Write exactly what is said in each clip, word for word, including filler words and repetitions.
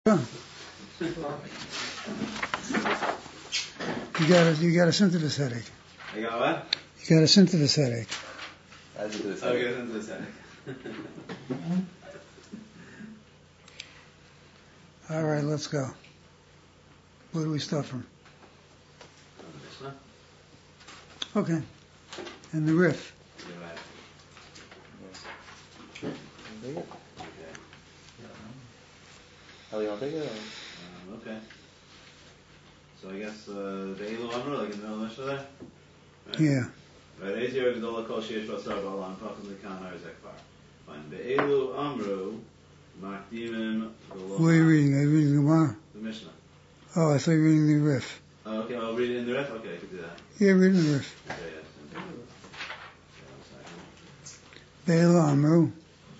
You got a you got a symptomatic headache. I got what? You got a symptomatic headache. I got a symptomatic headache. All right, let's go. Where do we start from? Okay. And the riff. Okay. Um, okay. So I guess uh, the Elu Amru, like in the middle of the Mishnah there? Right? Yeah. Right, Ezer Gdola Kol Sheish Basar Ba'alam Pachim L'Kan Har Zekfar. Fine. The Elu Amru, Makdimim G'lo. Where are you reading? Are you reading the Gemara? The Mishnah. Oh, I thought you were reading the riff. Oh, okay, I'll read it in the ref? Okay, I can do that. Yeah, reading the riff. Okay, yes. Be'elu Amru.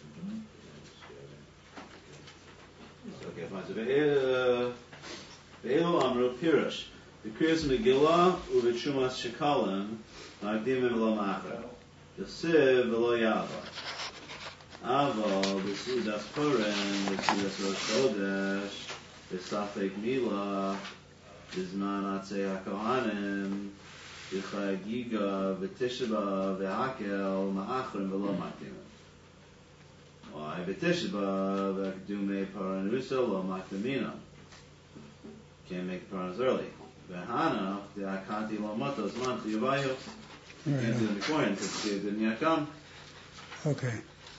Okay, fine. So Be'elu Be'elu Amru Pirush. B'kriyas Megillah u'v'tshumas shekalim Magdimim v'lo ma'achar. Yosiv v'lo yavar. Aval b'sudas Purim b'sudas Rosh Chodesh b'safek Milah b'zman atzei HaKohanim b'chagiga v'tisha b'av v'hakel ma'achrim v'lo magdimim. Why? V'tisha b'av v'akdumei paranusa lo magdimina. Can't make paranas early. V'hana v'akanti lo matos man chiyuvayu. Can't do it in the coin because it didn't yet come. Okay.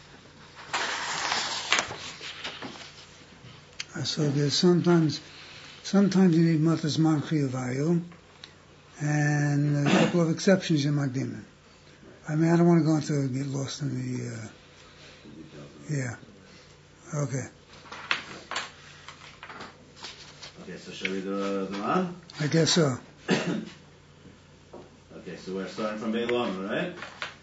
Uh, so there's sometimes, sometimes you need matas man chiyuvayu, and a couple of exceptions in Magdimim. I mean, I don't want to go into get lost in the. Uh, yeah. Okay. Okay, so shall we do the, the man? I guess so. Okay, so we're starting from Be'elu Amru, right?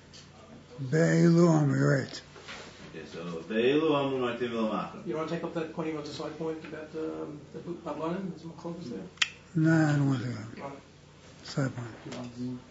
Be'elu Amru, right. Okay, so Be'elu Amru Magdimim v'lo ma'achrim. You want to take up that point about the side point about um, the Bablanim? Is Machlokes there? No, I don't want to do that. Side point.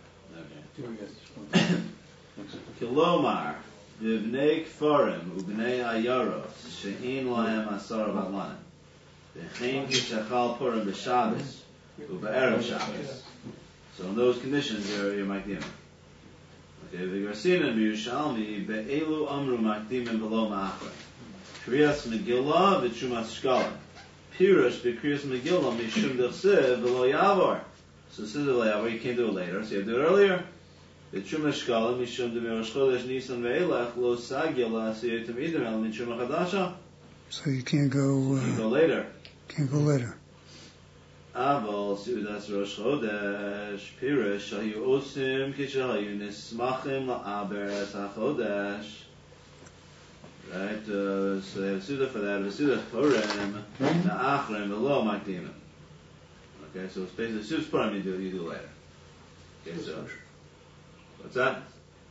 Okay. Kilomar, v'bnei kfarim u'bnei ayaros she'in lahem asar bablanim v'chein kishachal purim b'Shabbos u'b'erev Shabbos. So in those conditions, you're, you're Magdimim. Okay, v'garsinan b'Yushalmi be'elu amru Magdimim v'lo ma'achrim. Kriyas Megillah v'tshumas shkalim. Pirush b'kriyas Megillah mishum d'chsev v'lo yavar. So this is v'lo yavar, you can't do it later, so you have to do it earlier. V'tshumas shkalim mishum d'mirosh chodesh Nisan ve'elach lo sagya la'asiyah t'midim el mishum ha'chadasha. So you can't go. Uh, You can go later. Can't go later. Aval Sudas Rosh Chodesh Pirush Shayu Osim Kishayu Nismachim La'aber HaChodesh. Right, uh, so they have Suda for that. Sudas Purim Na'achrim V'lo Magdimim. Okay, so it's basically Sudas Purim you do you do later. Okay, so what's that?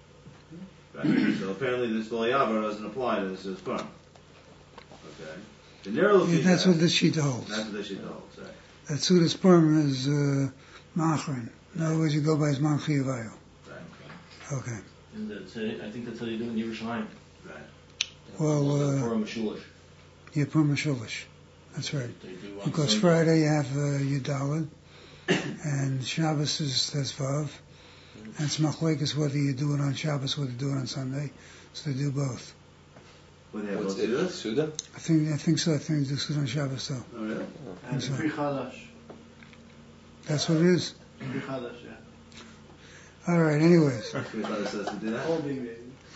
Right. So apparently this V'lo Yavar doesn't apply to the Sudas Purim. Okay. The narrow Yeah, that's what this sheet holds. That's what this sheet holds. Right. That Sudas Purim is uh, Ma'achrin. In other words, you go by his Man Chiyuvayu. Right. Okay. And that's, uh, I think that's how you do it in Yerushalayim. Right. Well, uh, Purim Shulish. yeah, Purim Shulish. That's right. They do on Because Sunday. Friday you have uh, Yudalad, and Shabbos is Tesvav, and it's Machlekes whether you do it on Shabbos or whether you do it on Sunday. So they do both. What they have What's both it? Sudas? Suda? I think I think so. I think they do it on Shabbos though. Oh, really? And so. Pri Chadash. That's what it is. Pri Chadash, yeah. All right. Anyways, Your father says to do that? All big baby.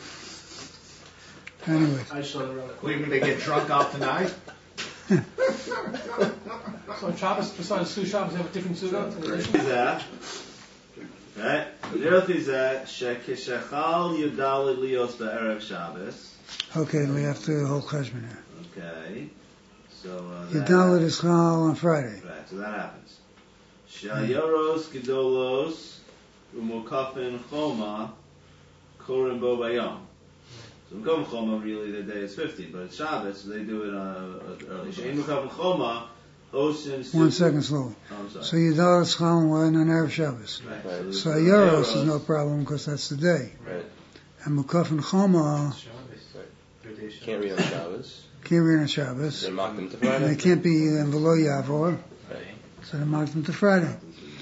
anyways. I shall run What, you mean they get drunk out tonight? it. So on Shabbos, besides two Shabbos, they have a different Suda? That, right? The other thing is that Shekishachal Yudalid Lios Ba'erev Shabbos. Okay, we have to hold Cheshbon here. Okay. So, uh, that Yudalad is Chal on Friday. Right, so that happens. Shayaros Gedolos Umukafin Choma Korim Bo Bayom. So Mukafin Choma, really, the day is fifteen, but it's Shabbos, so they do it uh, early. Shein Mukafin Choma, Osin One second slowly. Oh, I'm sorry. So Yudalad is Chal on Erev Shabbos. Right. Right. So Yaros is no problem because that's the day. Right. And Mukaf and Choma, Can't read on Shabbos. Kiri on Shabbos. They mark them to And Friday. they can't be uh, below Yavor, so they mark them to Friday.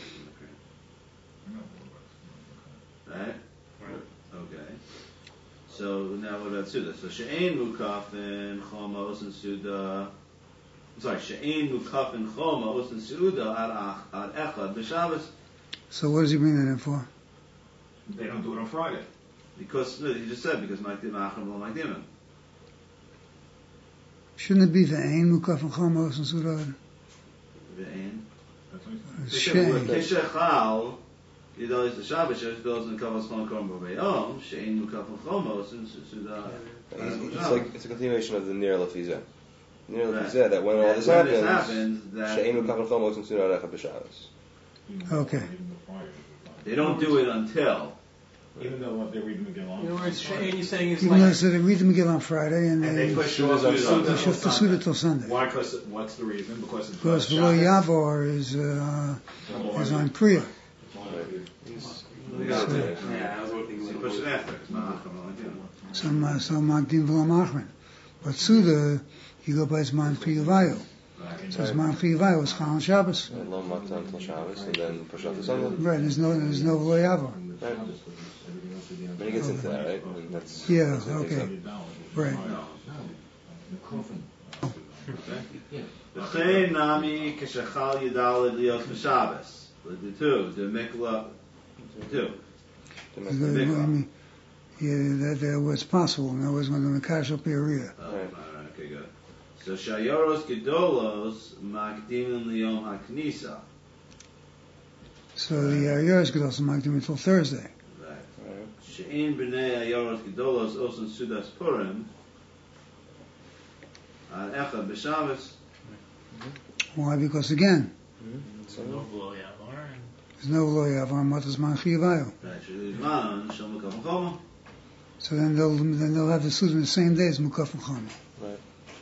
Right? Okay. So now what about Suda? So she'ein mukafin choma osin Suda. I'm sorry, she'ein mukafin choma osin Suda ad ach- ad echad b'Shabbos. So what does he bring that in for? They don't do it on Friday. Because no, you just said because makdim achram lo makdimim. Shouldn't it be the Ein Mukaf and Chamos and Surah? Ve'ein. That's what he said. Shame. Kishachal, you know, it's the Shabbos, there's bills in Kavas Chom Korm B'Yom, she'ein mukafin chomos and Suda. It's, it's like it's a continuation of the Nir Lefizeh. Nir Right. Lefizeh, that when all this When this happens, happens, that She'enu Kachal Chomos and Surah Recha B'Shabbos. Okay. they don't do it until. Even though what they're reading the Gemara. In other words, She'ein is saying is Even though like, so they read the Megillah on Friday and And they, they push they off Suda's on Suda shift the Suda till Sunday. Why? Because what's the reason? Because it's Because Shabbos. below Yavor is, uh, is on Kriya. Yeah, I was working. So you push it after. It's not achram lo makdimim. So, uh, so Magdim V'lo Machrin. But Suda, you go by Zman Chiyuvayu. So Zman Chiyuvayu is Chal on Shabbos. And Lo Makta until Shabbos, and then push off to Sunday. Right, there's no, there's no V'lo Yavor. Right. When he gets into that, right? And that's, Yeah, that's what he okay. takes up. Right. V'chein nami kishachal yidalid lios b'Shabbos. The two, the mikla, two. To I make- mean, yeah, that, that was possible. In other words, when the Mekash up area. Oh, Right. alright, okay, good. So shayoros gedolos makdimin liyom haknisa. So the Ayers could also Magdim until Thursday. Right. Right. She'in b'nei ayoros gedolos osun sudas purim. Ad echad b'Shabbos. Why? Because again, So, there's no Lo Yavor, Matas Man Chiyuvayu. Right. She'izman shel mukafin choma. So then they'll then they'll have the Suda the same day as Mukaf and Chama. Right.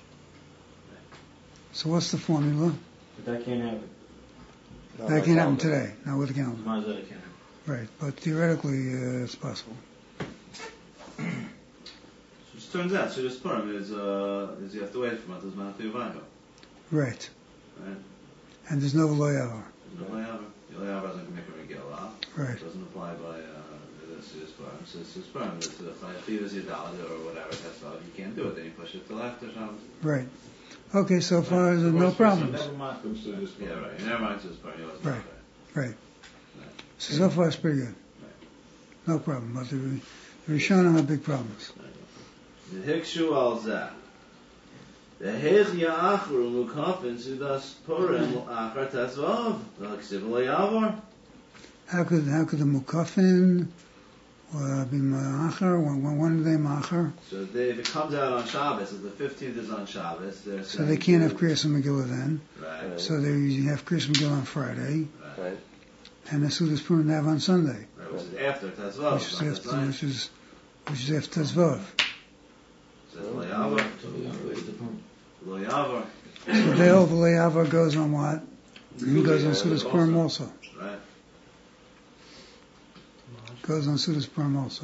So what's the formula? But that can't happen. Not That by can't happen calendar. today, not with the calendar. Why is that it can't happen? Right, but theoretically uh, it's possible. So it turns out sudas purim is uh is you have to wait for matas man chiyuvayu. Right. Right. And there's no Lo Yavor. There's no layaver. The layaver doesn't make a megillah. Right. It doesn't apply by uh, the sudas purim. So sudas purim is the chayachivas yidalid or whatever. That's all. You can't do it. Then you push it till after Shabbos. Right. Okay, so far there's no problems. Never mind them Sudas. Yeah, right. Never mind sudas purim. You always Right. know Right. So so far it's pretty good. No problem. But the, the Rishonim have big problems. that. The hikshu al zeh. The hech ya'achru mukafin sudas purim achar tesvav. The ksiv layavar. How could how could the Mukafin uh, be Ma'achar? When, when, when are they Ma'achar? So they, if it comes out on Shabbos, if the fifteenth is on Shabbos, they're So they can't have Kriyas. Kriyas and Megillah then. Right. So they usually have Kriyas and Megillah on Friday. Right. And the Sudas Purim they have on Sunday. Right, which is after Tezvav. Which is not after, the which is which is after Tezvav. So it's Layavar. Layavar. So the overlay Ava goes on what? He goes on Sudas Purim also. Right. Goes on Sudas Purim also.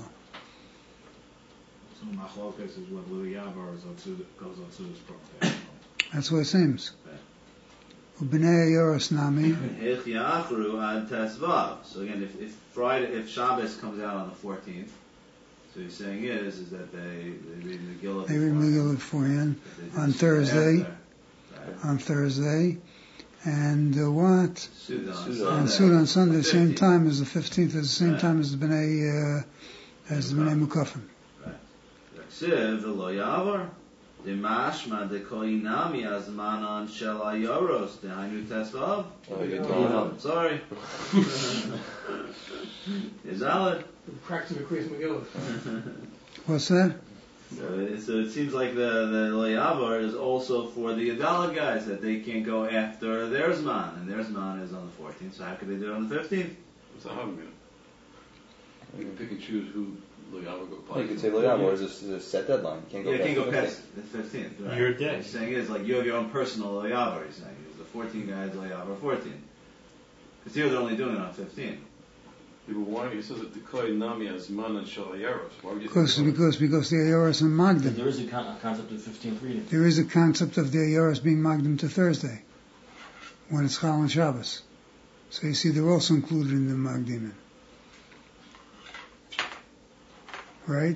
So Machlokas is what Louis Yavar is on Suda, goes on Suda's program. That's what it seems. Right. Ubnei Yoros Nami. Hech Yachru ad Tezvav. So again, if, if Friday, if Shabbos comes out on the fourteenth, so what he's saying is, is that they, they read Megillah They read Megillah beforehand They do on Suda Thursday. after. Right. On Thursday. And uh, what? Suda on Suda. Sunday. And Suda on Sunday, the same fifteenth. time as the fifteenth, at the same Right. time as the Bnei, uh, as the Bnei Mukafim. Ksiv lo Yavar. Dimashma de koinami azmanan shel ayoros dehainu Tezvav. Oh, you're going Oh, sorry. Izalad. practicing the Kriyas Megillah. What's that? So it, so it seems like the the Layavar is also for the Adalah guys that they can't go after their Zman, and their Zman is on the fourteenth. So how could they do it on the fifteenth? It's a argument. You can pick and choose who Loyava go You could say Loyava is a, is a set deadline. You can't go Yeah, you can't go past past the fifteenth. Right? Your day. What he's saying is like you have your own personal Layavar. He's saying the fourteen guys Layavar fourteen, because here they're only doing it on fifteen. Yeah, but why? It says that the Koi Nami has Man and Shalayaros. Why would you Because, think because, because the Ayoros are Magdim. There is a, con- a concept of fifteenth reading. There is a concept of the Ayoros being Magdim to Thursday, when it's Chal and Shabbos. So you see, they're also included in the Magdimin. Right?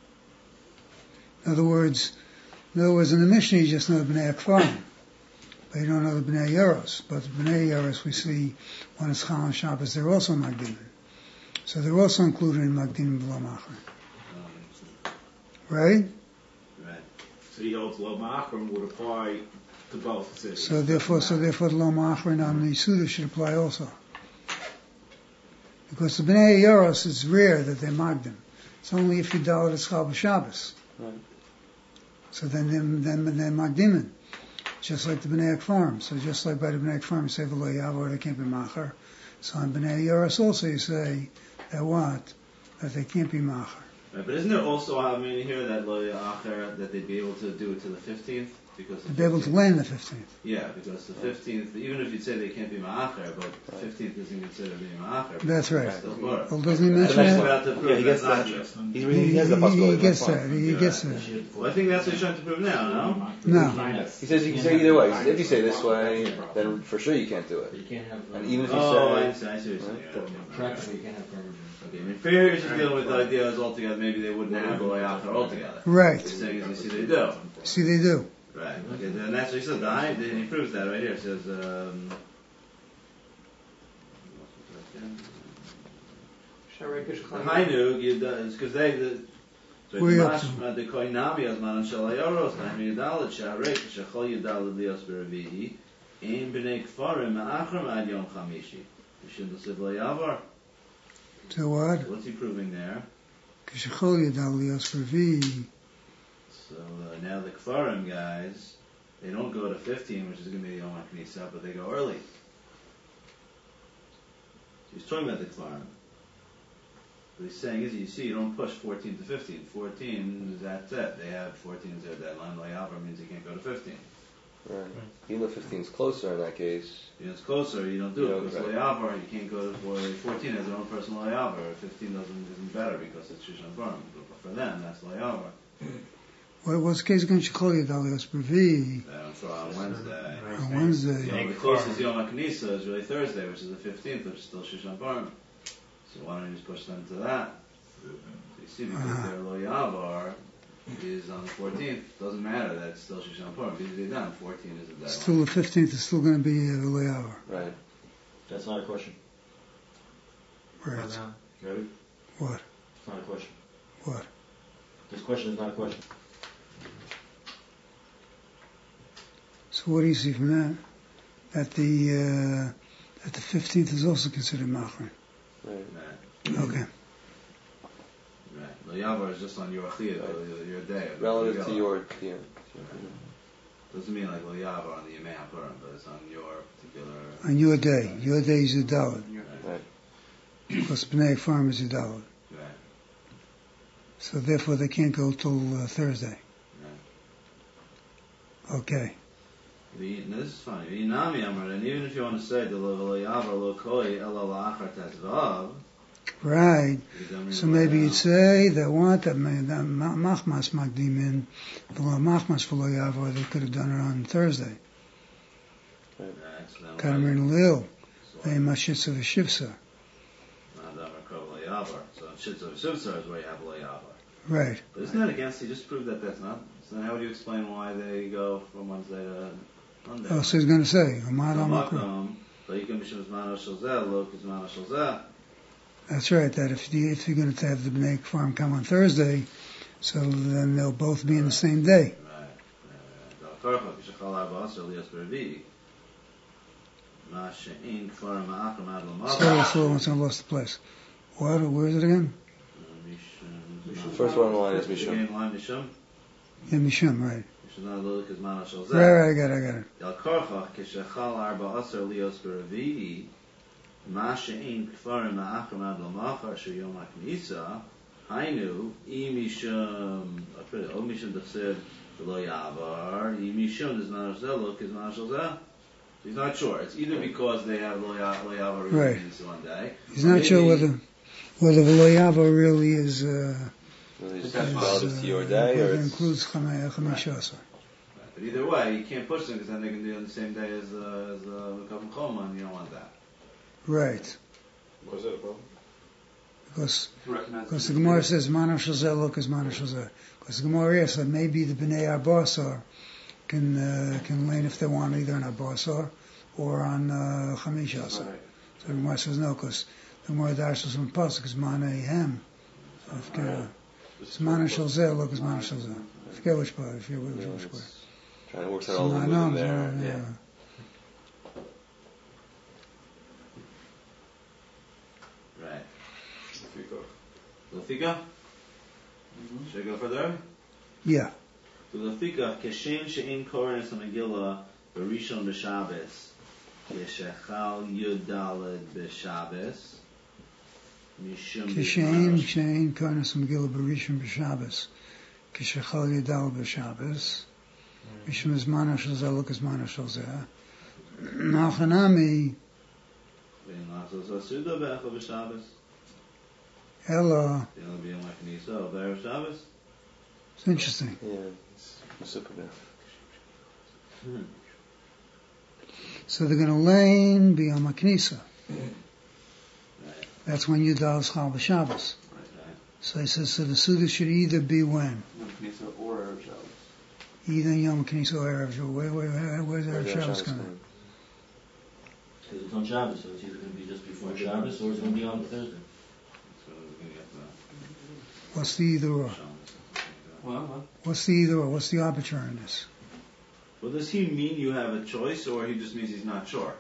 In other words, in other words, in the Mishnah you just know the Bnei Akfarim, but you don't know the Bnei Yoros. But the Bnei Yoros we see when it's Chal and Shabbos, they're also Magdimin. So they're also included in Magdimin B'lo Machar. Right? Right. So he holds Lo Ma'achrim would apply to both cities. So therefore, so therefore, the Lo Ma'achrin on the Suda should apply also. Because the Bnei Yoros, it's rare that they're Magdim. It's only if you dalit it's Chal B'Shabbos. Right. So then, then, then they're Magdimin. Just like the Bnei Akfarim. So just like by the Bnei Akfarim, you say V'lo Yavor, they can't be Machar. So on Bnei Yoros also you say that what? That they can't be Machar. Right, but isn't there also a meaning here that Lo Ya'acher, that they'd be able to do it to the fifteenth? Because the To be able to land the fifteenth. Yeah, because the fifteenth, even if you'd say they can't be Ma'acher, but the fifteenth isn't considered being Ma'acher. That's right. Still work. Well, doesn't he That's mention that? about to prove Yeah, he gets that's that. not true. He's, He, he has the he, possibility. he gets that's that. fine. He gets Yeah. that. Well, I think that's what he's trying to prove now, no? No. He says you can say either way. He says, if you say this way, then for sure you can't do But it. you can't have. And even if you Oh, I say, see, I see what you're saying. Right. Okay. Practically, you can't have coverage. Okay, I mean, fair is just dealing with the ideas altogether. Maybe they wouldn't have Lo Ya'acher altogether. Right. He's saying, as you see, they do. See, they do. Right. Okay. Then that's what he says. The high, he proves that right here. It says. Um, the Hainu, because they the. So Where the you up to? mashma the koinami as manan shalayoros Hainu Yadalit Sharei Shachol Yadalit Lios Beravi Ein Bnei Kfarim Ma'achram Ad Yom Chamishi. You shouldn't have Lo Yavar. So what? What's he proving there? Kishachol Yadal Lios Revi. So uh, now the Kfarim guys, they don't go to fifteen, which is going to be the Yom HaKnisa, but they go early. He's talking about the Kfarim. What he's saying is, you see, you don't push fourteen to fifteen. fourteen, that's it. They have fourteen as their deadline. Lo Yavar means you can't go to fifteen. right. Even though fifteen is closer in that case, You know, it's closer, you don't do You it. don't, Because right. Lo Yavar, you can't go to for fourteen as their own personal Lo Yavar. fifteen doesn't, isn't better because it's Shushan Barim. But for them, that's Lo Yavar. What, what's the case against Shachol Yadal Lios Revi? And for on Wednesday. On Wednesday. You know, the closest Yom HaKnisa is really Thursday, which is the fifteenth, which is still Shushan Barim. So why don't you just push them to that? So you see, because Uh-huh. their Lo Yavar is on the fourteenth. Doesn't matter that it's still Shushan Barim. Because they're done. fourteen is the deadline. Still the fifteenth is still going to be uh, Lo Yavar. right. That's not a question. Right. Ready? What? It's not a question. What? This question is not a question. So what do you see from that? That the uh, that the fifteenth is also considered Machrin. Right. Right. Okay. Right. Lo Yavar is just on your Achiyah, Right. your day. Relative to your, to your, Doesn't mean like Lo Yavar on the Yemei HaPurim, but it's on your particular. On your day. Your day is your Dalit. right. Because Bnei Farm is your Dalit. Right. So therefore they can't go till uh, Thursday. Okay. The, now this is funny. V'inami Amar, and even if you want to say the Lo Yavar Lo Koi Ela La'achar Tezvav. Right. So maybe you'd say that what that may- that ma- Machmas Magdimin, below Machmas for Lo Yavar, they could have done it on Thursday. Right. So then Kadamir what- Lil. so They Mashitza V'Shivsa. Madam Akov Lo Yavar. So Shitza V'Shivsa is where you have Lo Yavar. Right. But isn't that against? You just proved that that's not. So then how would you explain why they go from Wednesday to Monday? Oh, so he's going to say, Umad So Amakra. Makom, Vayikam Mishum Zmano Shalzeh, Lo Kizmano Shalzeh. That's right, that if, you, if you're going to have the Bnei Farm come on Thursday, so then they'll both be in the same day. Right. Dal Karcha, Kishachal Arba Asr Lias Beravi. Ma She'in Kfarim Ma'achram Ad So, L'Machar. so once I lost the place. What? Where is it again? Mishum. First one on the line is Mishum. Again, line Mishum. Yeah, Mishum, right. Mishum Zmano Lo Kizmano Shalzeh. Right, right, I got it, I got it. Dal Karcha, Kishachal Arba Asr Lias Beravi. Ma she'in kfarim ma'achram ad l'machar shel yom ha'knisa, hainu, i mishum, o mishum d'chsev v'lo yavar, i mishum d'zman shel lo k'zman shel zeh. He's not sure. It's either because they have Loyava Right. really one day. He's not sure whether whether the Loyava really is, uh, Well, it's is relative to your uh, day, or whether it it's includes Chamei Chamishasa. But either way, you can't push them because then they can do it on the same day as uh, as uh, Mekam Choma, and you don't want that. Right. Why is that a problem? Because Recognize because the Gemara says Mana Shazeh look is Mana Shazeh. Because the Gemara says maybe the Bnei Arbasar can uh, can lane if they want either on Arbasar or on uh, Chamishasa. Right. So the Gemara says no, because the Gemara dashes from Pasuk is Mana Hem. I forget. It's Mana Shazeh look is Mana Shazeh. I forget which part. I forget which, yeah, which part. it's trying to work out So all the I movement know, there. uh, Yeah. Right. Lefika. Lefika? Should I go further? Yeah. Lefika, Keshem she'in koren es ha-megillah b'rishon b'Shabbos yeshechal yud daled b'Shabbos mishum Kishain, b'Shabbos. Kishain, Karnas Megillah Barishim B'Shabbos. Kishachal Yadal B'Shabbos. Mishum is Mana Shazeh, look is Mana Shazeh. Nachanami, Ve'in la'asos ha'suda b'echa b'Shabbos. Ella. It'll be in like Nisa or Be'er Shabbos. It's interesting. Yeah, it's it's super good. Hmm. So they're going to lane B'Yom HaKnisa. Right. That's when Yudal is Chal B'Shabbos. Right. So he says, so the Suda should either be when? Knisa or Erev Shabbos. Either Yom HaKnisa or Erev Shabbos. Where, where, where, where's Where's Erev our Shabbos Shabbos coming? coming? Because it's on Shabbos, so it's either going to be just before Shabbos or it's going to be on Thursday. So we're going to get the What's the either or? Shabbos. Well, well. What's the either or? What's the arbitrariness? Well, does he mean you have a choice, or he just means he's not sure?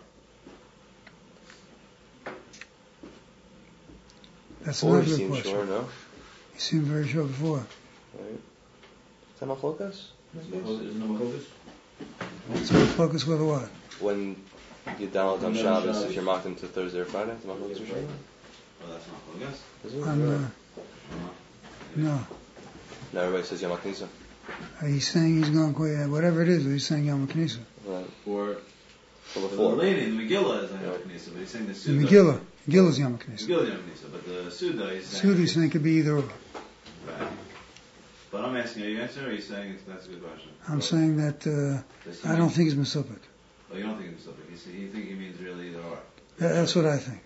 That's Or another he good seems question. sure, no? He seemed very sure before. Right. Is that machlokas? Isn't it Machokas? So focus with what? When you download on When Shabbos, Shabbos. if you're mocked into Thursday or Friday, it's machlokas or Shabbos? Well, that's not what I guess. Is it? On, uh, Uh, no. No, everybody says Yom HaKnisa. Uh, He's saying he's going to, whatever it is, but he's saying Yom HaKnisa. Right. For, For for the before. lady, the Megillah is a Yeah. Yom Knisa, but he's saying the The Suda. Megillah. Megillah is Yom HaKnisa. Megillah is Yom Knisa, but the Suda is saying. Suda is saying it could be either or. Right. But I'm asking, are you answering, or are you saying it's, that's a good question? I'm Well, saying that uh, does he I don't mean- think he's Mesopik. Oh, you don't think it's something. You see, you think he means really either or. That, that's what I think.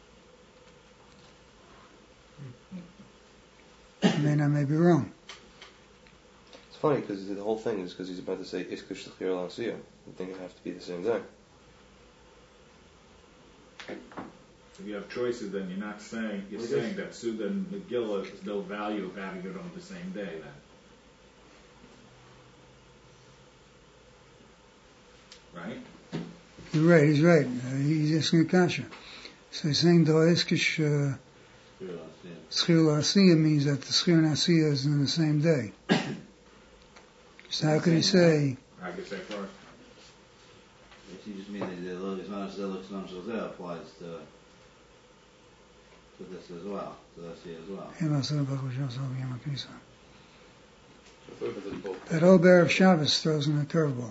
I mean, I may be wrong. It's funny because the whole thing is because he's about to say Iskish L'chir L'Asiyah. You think it have to be the same day. If you have choices, then you're not saying, you're Well, saying that Suda and Megillah is no value of having it on the same day then. Right? You're right, he's right. Uh, he's asking a kasha. So he's saying the Iskish uh, Schir L'Asiyah means that the Schir and Asiyah is in the same day. So how could he say, I guess that first. If you just mean that the look is not as looks not as that applies to to this as well, to this here as well. "Hey, Masada Baruch Hashem, Yom HaKnisa." I thought it was both. That whole bear of Shabbos throws in a curveball.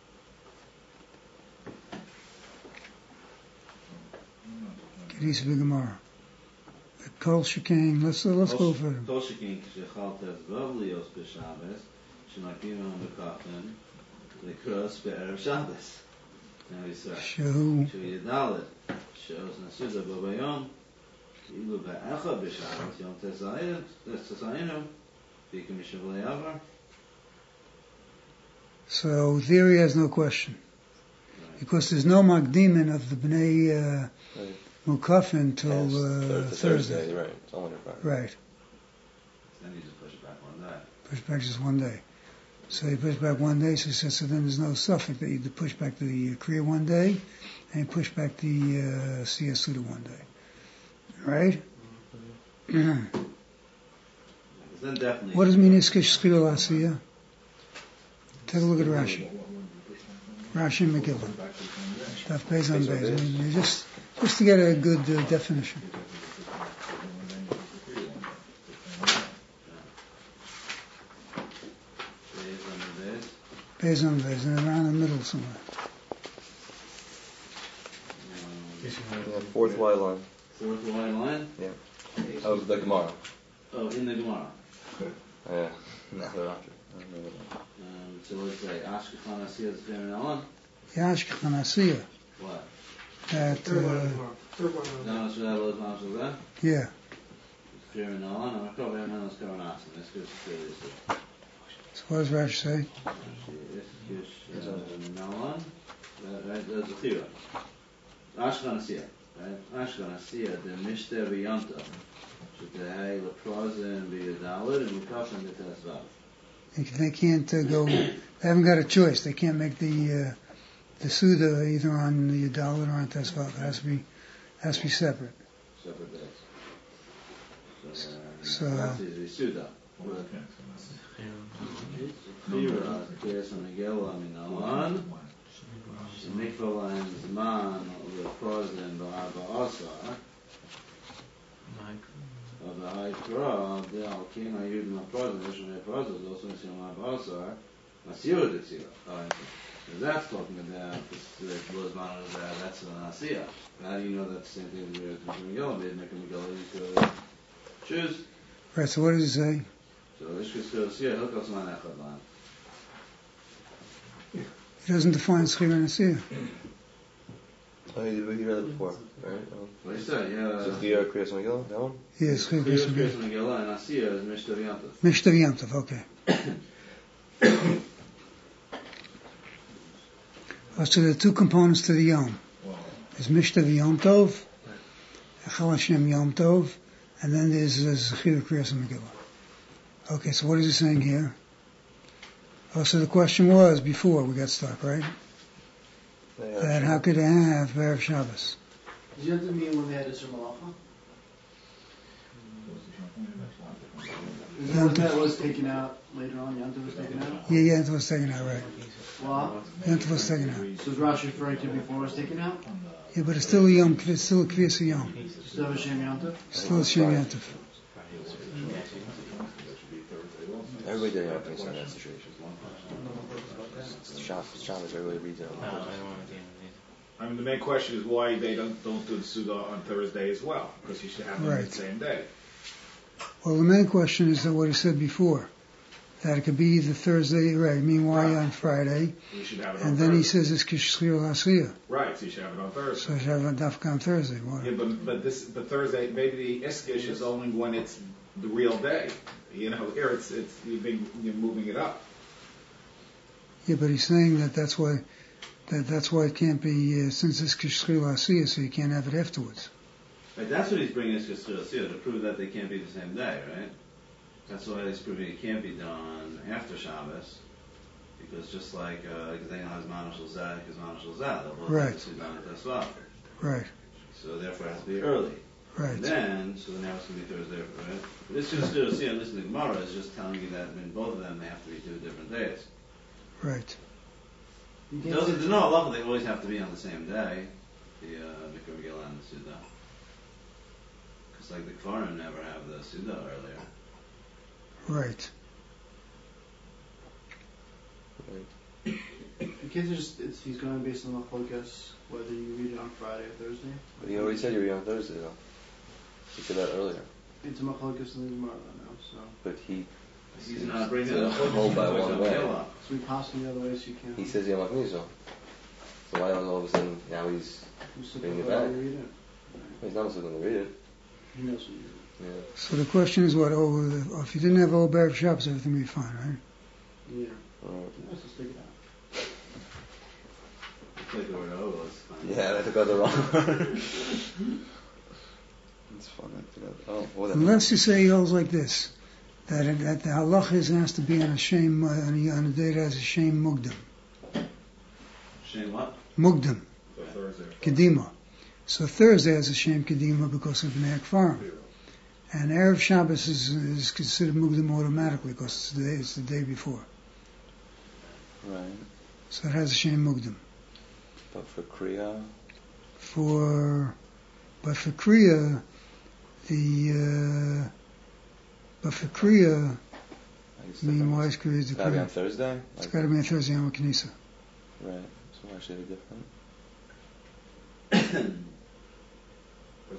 Kedis V'Gemara. The Kol Shekain, let's, uh, let's go for it. Kol shekin k'shechal tes vav lios b'Shabbos, shenakim on the coffin, l'kros be'erev Shabbos. Now he says, Shehu, Shehu Yedalet, Shehu Nasuda b'bayom, ilu be'echa b'Shabbos, yom tesayinu, tesayinu, v'yikim yishav le'avar. so theory has no question. Because there's no Magdimin of the Bnei uh, Right. Mukafin till Yes, uh, Thur- Thursday. Thursday, right. It's only Friday. Right. Then you just push it back one day. Push back just one day. So you push back one day, so he says, so then there's no suffix that you push back the uh, Kriya one day, and you push back the uh, Siyah Suda one day. Right? Because then definitely. What does mean Iskish Schir L'Asiyah? Take a look at Rashi. Rashi and Megillah. Daf Beis on Beis. I mean, just, just to get a good uh, definition. Beis on Beis, and around the middle somewhere. Yeah, fourth Y line. Fourth Y line? Yeah. Of the Gemara. Oh, in the Gemara. Yeah. No, they're not. Um, so let's say Ashkechan Asiyah Zechir and Elon. Yashkechan Asiyah. What? That, Third one uh, tomorrow. Third one tomorrow. No, so that was not so that. yeah. Zechir and Elon. I'm going to cover him as Karanas. This goes to this. So what does Rashi say? This is Elon. Right, that's Zechira. Ashkechan Asiyah. Right? Ashkechan Asiyah. The Mishter V'yanta. They They can't uh, go. They haven't got a choice. They can't make the uh, the Suda either on the Yadalit or on Tesvav. It has to be has to be separate. Separate days. So, uh, So, that's the Suda. Chira, Kies Megillah Minalan, Mikvah and Zman, Leprozin, Ba'arba Asar. Of the high Torah, the Alkin, I use my process, my process, also in my process, my Sira de Sira. Because that's talking about the blood man of that, that's an Asiya. How do you know that's the same thing as we're doing Megillah? They make a Megillah, you could choose. Right, so what does it say? So, Ishkis Kira Sira, Hilkos Man Echad Lan. He doesn't define Schir and Asiyah. Oh, you, you read it before, right? Um, What you say? Yeah. Zechira, Kriyas Megillah, that one? Yes, Schir Kira and Kris Megillah and Asiya is Mishtav Yantav. Mishtav Yamtov, okay. Oh, so there are two components to the Yom. There's Mishtav Yom Tov, Echal Hashem Yom Tov, and then there's Zechira Kriyas Megillah. Okay, so what is he saying here? Oh, so the question was before we got stuck, right? Yeah, That how could they have Erev Shabbos? Does it have to mean when they had Isser Malacha? Is that when that was taken out later on? Yom was taken out? Yeah, yeah, it was taken out, right. Well, Yom Tov was taken out. so is Rashi referring to before it was taken out? Yeah, but it's still a Yom, it's still a Kriyas Yom. Still have a Shem Yom Tov? Still a Shem Yom Tov. Everybody did have things in that situation. Shabbos, Shabbos, everybody reads it. I mean, the main question is why they don't don't do the Suda on Thursday as well, because you should have them Right. the same day. Well, the main question is that what he said before, that it could be either Thursday, right, I mean, why Right. on Friday? You should have it on And Thursday. then he says it's Kishchir L'Asiyah, Right, so you should have it on Thursday. so I should have a Dafka on Thursday. What? Yeah, but but this but Thursday maybe the Iskish is only when it's the real day. You know, here it's it's you've been you're moving it up. Yeah, but he's saying that that's why, that that's why it can't be, uh, since it's Kishchir L'Asiyah, so you can't have it afterwards. Right, that's what he's bringing us just to to prove that they can't be the same day, right? That's why he's proving it can't be done after Shabbos, because just like because they has Manashal Zeh, because Manashal Zeh, they'll both Right. have to done it as well. Right, So therefore, it has to be early. right. And then, so now it's going to be Thursday, right? But this just to see, listen to Gemara is just telling you that in both of them they have to be two different days. Right. You It can't doesn't, say- no, Allah, they always have to be on the same day, the uh, Mikra Megillah and the Suda. Because like the Kfarim never have the Suda earlier. Right. You can't just, it's, he's going based on the focus, whether you read it on Friday or Thursday. But he already said you were on Thursday, though. He said that earlier. It's a Machlokes in the Gemara now, so. But he He's not bringing to it up. hold by one way. So we pass them the other way so you can't. He says Yom HaKniso. So why all of a sudden now he's You still bring it prefer back? to read it. he's not supposed to read it? He knows what you do. Yeah. So the question is what, oh, if you didn't have all Erev Shabbos, everything would be fine, right? Yeah. Alright. Let's just take it out. Take the word over, it's fine. Yeah, I took out the wrong word. It's fun. I took out- Oh, whatever. Unless you say he holds like this, that it, that the halach is has to be on a shame uh, on, a, on a day that has a shame mugdam, Shane what? mugdam, So Thursday. kedima. So Thursday has a shame kedima because of Bnei Kfarim, and Erev Shabbos is, is considered mugdam automatically because it's the day, it's the day before. Right. So it has a shame mugdam. But for Kriya, For but for Kriya, the uh, but for Kriya, I guess I mean, why is Kriya it's the gotta be on Kriya? Thursday? It's Like, got to be on Thursday on Knisa. right. So why should it be different?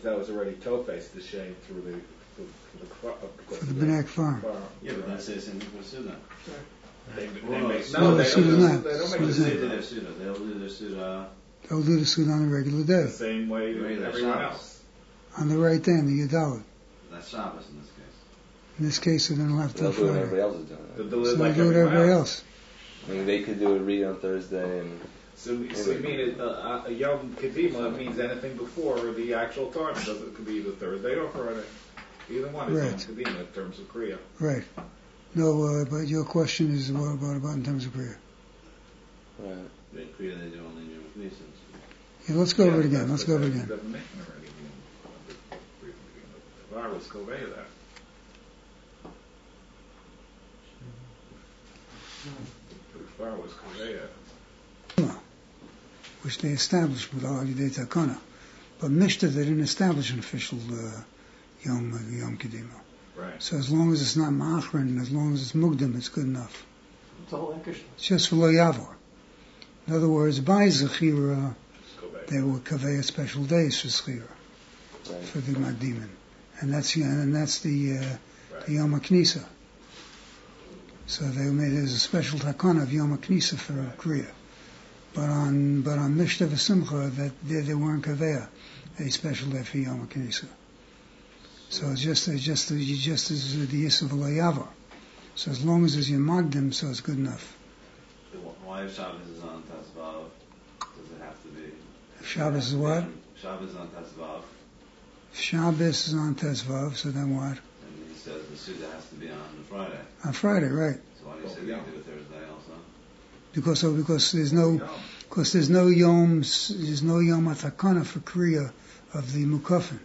that was already tofes the shame through the through, through the kfar- because For the of B'nai Kfar. kfar. Yeah, but that's the same thing for Suda. They, they Well, make, Suda- no, they Suda don't, not. they don't make What the do they same do their Suda? They'll do their Suda They'll do the suit on a regular day, the same way Right, that's everyone Shabbos. else. on the right day, in the Yudalit. That's Shabbos in this case. In this case, they're going to have They'll to do it when Friday. everybody else is doing They'll it. do So it they'll like do it everyone everybody else. else. I mean, they could do a read on Thursday, and So, so you mean it, uh, a Yom Kedima means anything before the actual time? Does it could be either Thursday or Friday? Either one is Right. Yom Kedima in terms of Kriya. Right. No, uh, but your question is what about, about in terms of prayer? right. They Kriya they do only in Yom Kippur. Yeah, let's go over it again. Let's go over it It again. doesn't mention already. The Kfar was Koveya there. The Kfar was Koveya. Which they established with Al Yidei Takana. But Mishta, they didn't establish an official uh, Yom, uh, Yom Kedima. Right. So as long as it's not Ma'achrin, as long as it's Mugdim, it's good enough. It's a whole Enkish. It's just for Lo Yavor. In other words, by Zechira, It's Koveya. they will convey special days for Zechira, Right. for the Magdimin. And that's, and that's the, uh, Right. the Yom HaKnisa. So they made, there's a special takana of Yom HaKnisa for Kriya. But on, but on Mishta v'Simcha, that they, they weren't kaveya, a special day for Yom HaKnisa. So it's just, it's just, it's just as the Yisrael V'Layavar. So as long as it's Yom Magdim, so it's good enough. So wh- Why if Shabbos is on Tezvav, does it have to be? If Shabbos is what? Shabbos is on Tezvav, If Shabbos is on Tezvav, so then what? and he says the Suda has to be on Friday. On Friday, right. So why do you say they do it Thursday also? Because, so because there's no, because there's no Yom, there's no Yom HaTakana for Kriya of the Mukafin.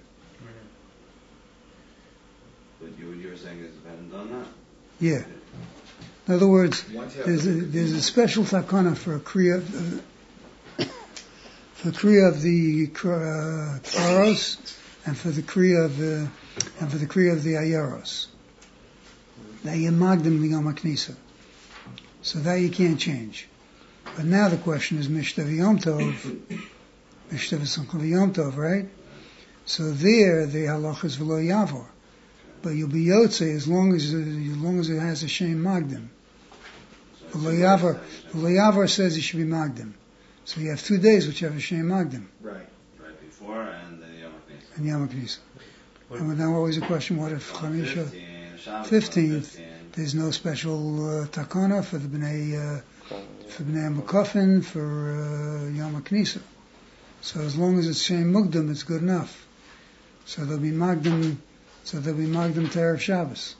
But you, you were saying it's dependent on that? Yeah. In other words, Once you have there's a, the- there's a special takana for a kriya, uh, for kriya of the uh, Karos, and for the kriya of the, and for the kriya of the Ayaros. That you magdim the Yom HaKnisa. So that you can't change. But now the question is Mishta Yom Tov, Mishta V'Simcha Yom Tov, right? So there the halach is v'lo yavor. But you'll be yotze as long as, as long as it has a shem magdim. So V'lo it's yavor, Thursday, v'lo yavor says it should be magdim. So you have two days which have a shem magdim Right. Right before and then Yom HaKnisa. and Yom HaKnisa. And now always a question: what if On Chamisha fifteen, Shabbos on fifteenth? fifteen. There's no special uh, takana for the bnei uh, for bnei Mukafin for uh, Yom HaKnisa. So as long as it's shem mugdim, it's good enough. So there'll be magdim. So there'll be magdim terev Shabbos.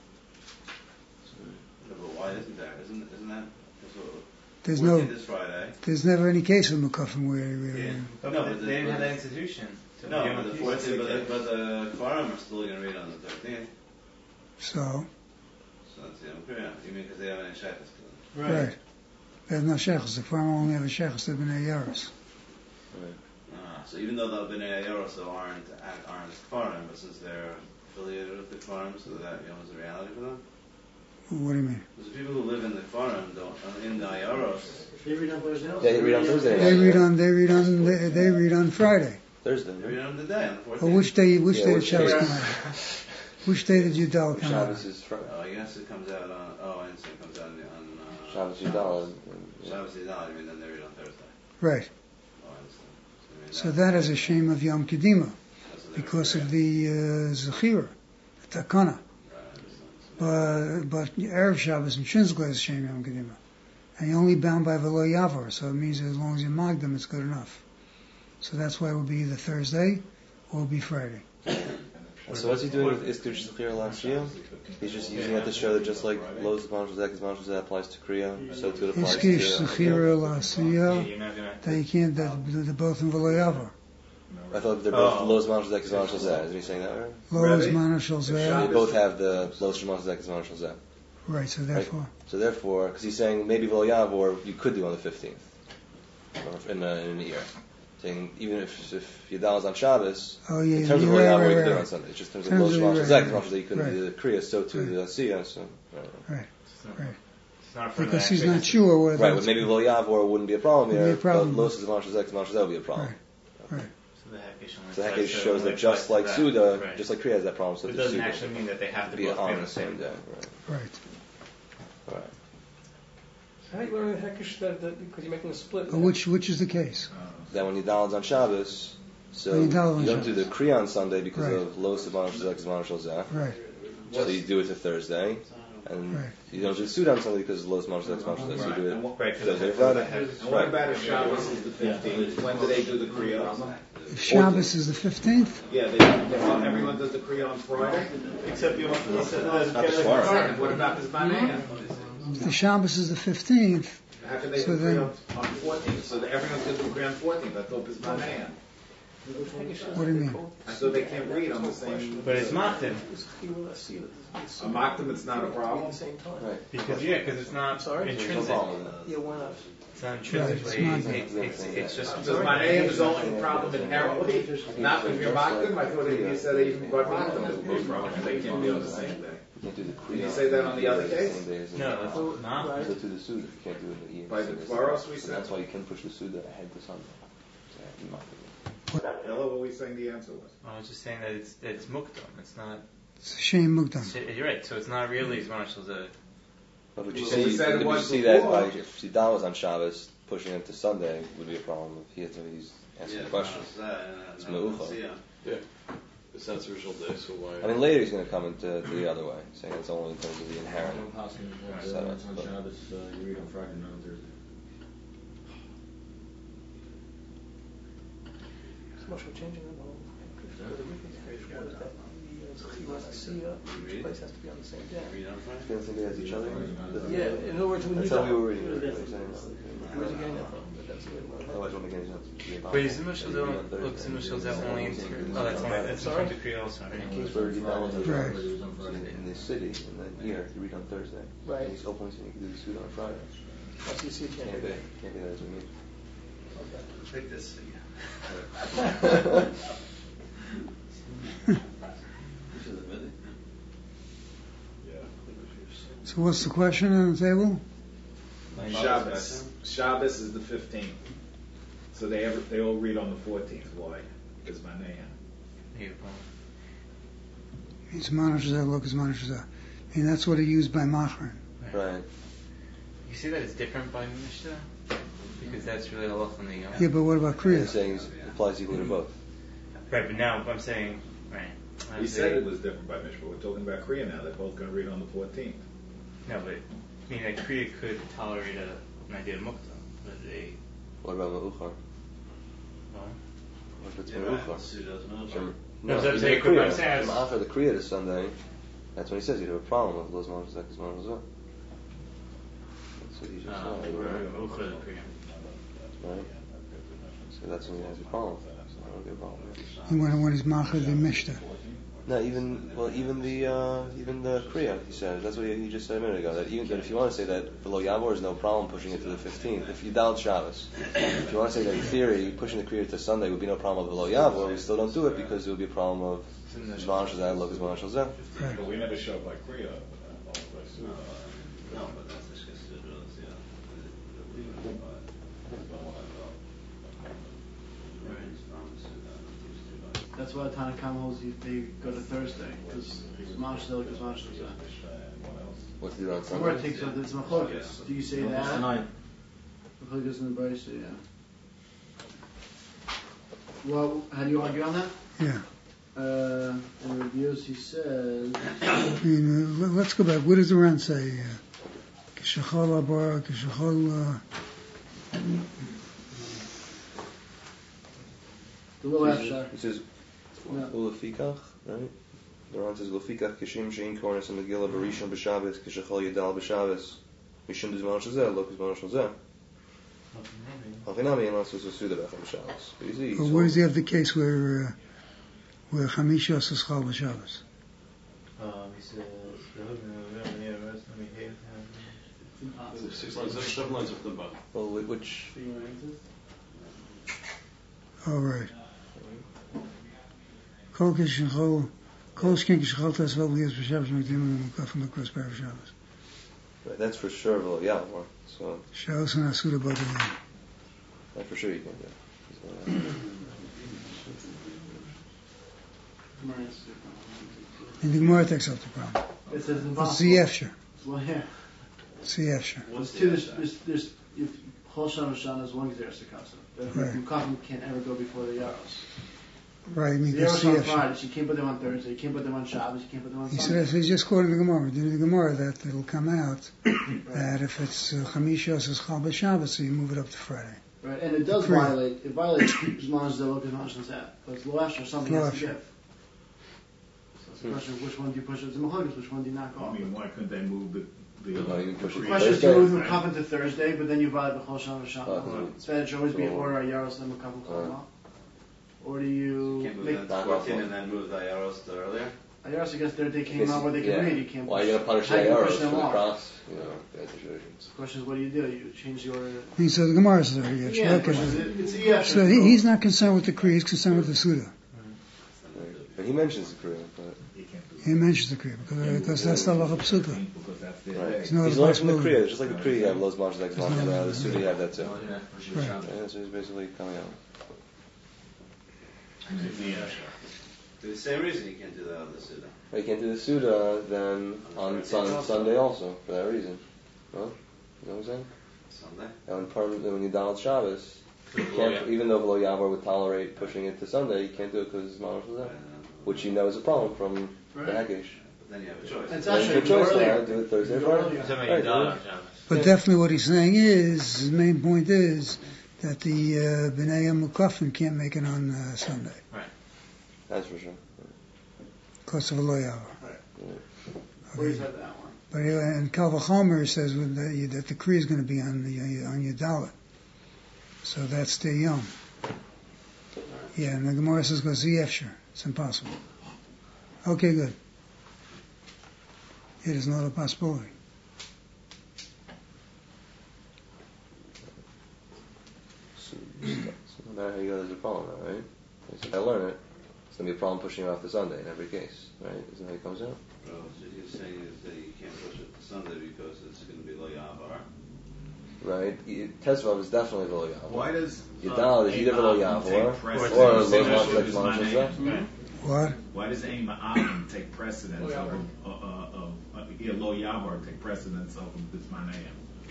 No, but why isn't there? Isn't, isn't that? that's what- There's we're no. in this Friday. There's never any case of Mukafim where you really. Yeah. But No, they, but the- they didn't but have the- that institution. So No, Yom but the Kippur fourteenth, but the, they but the Kfarim are still going to read on the thirteenth. So So that's Yom Kippur. You mean because they have any shaykhs to them? right. There's no shechus. The farm only have a shechus of bnei Yaros. Ah, so even though the Bnei Yaros aren't aren't Kfarim, but since they're affiliated with the Kfarim, so that Yom is a reality for them. What do you mean? Because the people who live in the Kfarim don't uh, in the Yaros. They read on Thursday. Yeah, they read on Thursday. They read on. They read on. They, they read on Friday. Thursday. They read on the day on the Or fourteenth. which day? Which Yeah, day did which Shabbos day? come out? Which day did Yudal come out? Shabbos is Friday. Oh, I guess it comes out on. Oh, I understand. It comes out on. on uh, Shabbos Yudal. Shabbos Yidal. I mean, then they read on Thursday. Right. Oh, I understand. So, I mean, So that is a shame of Yom Kedima that's what they because read. of the uh, Zechira, the Takana. Right, I understand. But but Erev Shabbos and Shinzgla is Shem Yom Kedima, and you're only bound by Velo Yavar, so it means as long as you mag them, it's good enough. So that's why it will be either Thursday or it will be Friday. So what's he doing with Istush Zechir Lakshiya? He's just using it to show that just like Lo's Zman Shazek, Zman Shazek applies to Kriya, so too it applies to Iskish Zechira Yeah, Lasiya, you're not gonna. that you can't. That they're both in Velo Yavar. I thought they're both Oh. Lo's Zman Shazek, Zman Shazek. Isn't he saying that right? Lo Really? is Manashal They Zeh. both have the Lo's Zman Shazek, Zman Shazek. Right. So therefore, So therefore, because he's saying maybe Vol Yavor you could do on the fifteenth, or in, a, in a year. Saying even if if Yadal is on Shabbos, oh yeah, in terms of you're Vol right, Yavor right, you can do it right, on Sunday. It's just in terms of Terms Lo of- Shema right, Shazek, right, Shema Shazek you couldn't right. do the Kriya, so to Right. the Asiya. So right. right. Right. It's not for Because the he's actual- not sure whether. Right, it's- but maybe Vol Yavor wouldn't be a problem Wouldn't here, be a problem. but Lo Shema Shazek, Shema Shazek would be a problem. Right. Right. So the Hekesh only So the applies Hekesh to- shows only that just applies like to that. Suda, Right. just like Kriya has that problem, so It does doesn't Suda. actually mean that they have to be both be on on the same day. Right. Right. Right. How do you learn the Hekesh that, that because you're making a split? But which which is the case? That when you dalen's on Shabbos, so When you you dalen on don't do the Shabbos. Kriya on Sunday because Right. of Lo Sabana Shazak Zman Shalzeh. Right. So you do it to Thursday, and Right. you don't do the Suda on Sunday because of Lo Sabana Shazak Zman Shalzeh. So you do And it what- Right, 'cause Thursday, that's Friday. what I had- And what about if Shabbos is the fifteenth? When do they do the Kriya? If Shabbos is the fifteenth, Yeah, they, well, everyone does the Kriya on Friday? Except you want to Not the Swara. And what about this Banana? if the Shabbos is the fifteenth, How can they So do then- Kriya on fourteenth? So that everyone's going to do Kriya on fourteenth. I thought this Banana. what do you mean? I thought they can't read on the same. But it's Machtim. A Makdim, it's not a problem. Right. Because, yeah, because it's not Sorry? There's no intrinsic. problem with that. Yeah, why not? It's not intrinsically. Right, It's, it's not. it's, it's, it's just. Does Banana is only a problem inherently, not with your Makdim? I thought that you said that even by Makdim it would be a problem. They can't be on the same day. You can't do the Kriya. Did you say that on the other case? Same day as the- No, that's not. So to the Suda, you can't do it in the evening. By the So Kvaros, we that's- said? That's why you can push the Suda ahead to Sunday. So, you might be- Ella, what were we saying the answer was? I was just saying that it's that it's Mukdam. It's not. It's a shame Mukdam. You're right. So it's not really Zman Shalzeh. But would you Well, see, we said it would you was see that before. by, if Sidan was on Shabbos, pushing him to Sunday would be a problem if he had somebody who's asking Yeah, questions. It's It's Meucha. Yeah. It's not the original day, so why? I mean, later he's going to come into to the other way, saying it's only in terms of the inherent. One passing that Seven, uh, it's on but- Shabbos, uh, you read on Friday, not on Thursday. So much for changing the whole. What is that? He wants to see uh, each place has to be on the same day. Read on Friday? You don't think they has each other? Yeah, in other words, when you That's how don't. we were reading it. What are you saying? Where's he getting that from? But that's the way it Otherwise, it won't make any sense. It'd be a But is problem. Zman You read on Shalzeh Thursday. looks Zman Shalzeh only in Oh, that's only that's Sorry? from the Kriya also. Right? Kingsburg, you download on Right. Friday. In the city, and then here, you read on Thursday. Right. And he's open, so you can do the Suda on Friday. That's you see it Can't can't be. be. Can't be that as we mean. Take this. So what's the question on the table? Shabbos. Shabbos is the fifteenth. So they ever, they all read on the fourteenth. Why? Is Banana. Here, well, It's Manashazah, look, it's Manashazah. And that's what he used by Machrin. Right. You see that it's different by Mishnah? Because that's really halach on the Yom. Yeah, but what about He's Kriya? saying it applies equally to both. Right, but now I'm saying, right. I'm We said saying- it was different by Mishpah. We're talking about Kriya now. They're both going to read on the fourteenth. No, but I mean, that Kriya could tolerate a, an idea of Mukta, but they. What about Meuchar? Well, What if it's Yeah, Meuchar? right. Suda's Meuchar. Shem- No, so I'm even saying- the Kriya. I'm saying Shem it's- After the Kriya this Sunday, that's when he says he'd have a problem with Los Manos Zek, Manos Zek. That's what he just uh, said, right? Meuchar the Kriya. Right? So that's when he has a problem. So I don't get a problem. And when, when he's Machar the Mishnah. No, even well, even the uh, even the Kriya, he said. That's what he, he just said a minute ago. That even that if you want to say that below Yavor is no problem pushing it to the fifteenth, if you dialed Shabbos, if you want to say that in theory pushing the Kriya to Sunday would be no problem below Yavor, we still don't do it because it would be a problem of Zman Shazah, Lok Zman Shazah. Right. But we never show by Kriya. No, but that's the Shkes That's why Tanakam holds you, they go to Thursday, because Mamash Zelik is Mamash Zelik. What to do on Somewhere it Sunday? takes up, it's Machokas. Do you say It's that? nine. Machokas in the Brisa, yeah. Well, how do you argue on that? Yeah. Uh, in reviews he says, I mean, uh, let- let's go back. What does the Ran say? Uh, Kishachol Abar, Kishachol. Uh, the low afshar. He says, No. Ulefikach, right? The Ran says, Ulefikach kishim shein kornes in Megillah barishon b'Shabbos, kishachol yedal b'Shabbos, mishum d'zman shazeh, Lok Zman Shazeh. Hachinami unless it's a Suda b'Echad b'Shabbos. But you see, But where does he have the case where uh, where Chamisha Saschal b'Shabbos? Um, he says, Six lines, seven, seven lines up the bottom. well, whi- which All right. Kol Kishachol, Kol Shkin Kishachol Tasvel B'Yez b'Shabbos Mekdim Mukaf Mekros Bar b'Shabbos. right, that's for sure below Yavor. So Shabbos and Asuda B'Adam. that for sure you can do. So, answers your problem. And the Gemara takes up the problem. It says It's impossible. the Efsher. Well, yeah. It's the Efsher. What's There's two. the There's, there's, there's if Chol Shana Shana is one Gzeres Sekasa. If Right. you Kafim can't ever go before the Yaros. Right, I mean, The it's Yaros the on Efsher. Friday, so you can't put them on Thursday, you can't put them on Shabbos, you can't put them on He Sunday. said, he's just quoting the Gemara. Do the Gemara that it'll come out that if it's uh, Chamishos is Chal B'Shabbos, so you move it up to Friday. Right, and it does Kriya. violate, it violates Zman Zelok and Zman Shazat. Because Lo Esher, something has to Lo Esher. give. So it's a question of which one do you push? It's a Machogas, which one do you knock I off? mean, why couldn't they move the, the, No, you push the it The Kriya? question is, do you Thursday. move the Kafim to Thursday, but then you violate the Chol Shana Uh, Shana? It's better to always be in so- order, Yaros, then Makafim Uh, Chol Or do You you can't move make that Knock to off fourteen one. and then move the Ayaros to earlier? Yaros, I guess their day came Yes, out where they can yeah. read, you can't Why are you going to punish how the you push arrows for them the off? cross? You know, bad situations. The question is, what do you do? You change the order. He said the Gemara is already Efsher. Yeah, the question is, Okay. it- it's E F. So he, he's not concerned with the Kriya, he's concerned with the Suda. Right. But he mentions the Korea, but You can't do He mentions the Kriya because, because that's the Halacha Psuta. because that's their right. day. There's no He's other learning from the possibility. Kriya. Just like the Kriya, you have Los Manchas, Ex Manchas, no- uh, the Suda, you have that too. No, yeah, for sure. Right. Shabbos. Yeah, so he's basically coming out. For the same reason you can't do that on the Suda. Well, you can't do the Suda then on sun, Sunday also, for that reason. No? You know what I'm saying? Sunday. And when, part, when you Donald Shabbos, you can't, even though V'lo Yavar would tolerate pushing it to Sunday, you can't do it because it's Mamash Lazar. Which you know is a problem from the Right. Hagish. But then you have a choice. It's Then actually your choice earlier. now, do it Thursday or Go Friday. earlier. Something Right, you done yeah. on Shabbos. But definitely what he's saying is, his main point is that the uh, B'nai Mukafim can't make it on uh, Sunday That's for sure. because of a loyava. Where you said that one? But uh, and Kal V'chomer says with the, that the Kriya is going to be on the on your Dalit, so that's the Yom. Yeah, and the Gemara says goes Efsher. It's impossible. Okay, good. It is not a possibility. So, so no matter how you go, there's a problem now, right? If I learn it, it's going to be a problem pushing it off to Sunday in every case, right? Isn't that how it comes out? Bro, so you're saying is that you can't push it to Sunday because it's going to be Lo Yavar. Right? Y- Tesvav is definitely V'lo Yavar. Why does Yudal is either V'lo Aim Yavar take precedence or over Los Manchas, Ex Zman Manchas. Name? What? Why does Aim Ma'am take precedence over uh, uh, uh, uh, yeah, Lo Yavar take precedence over Bisman Ayam?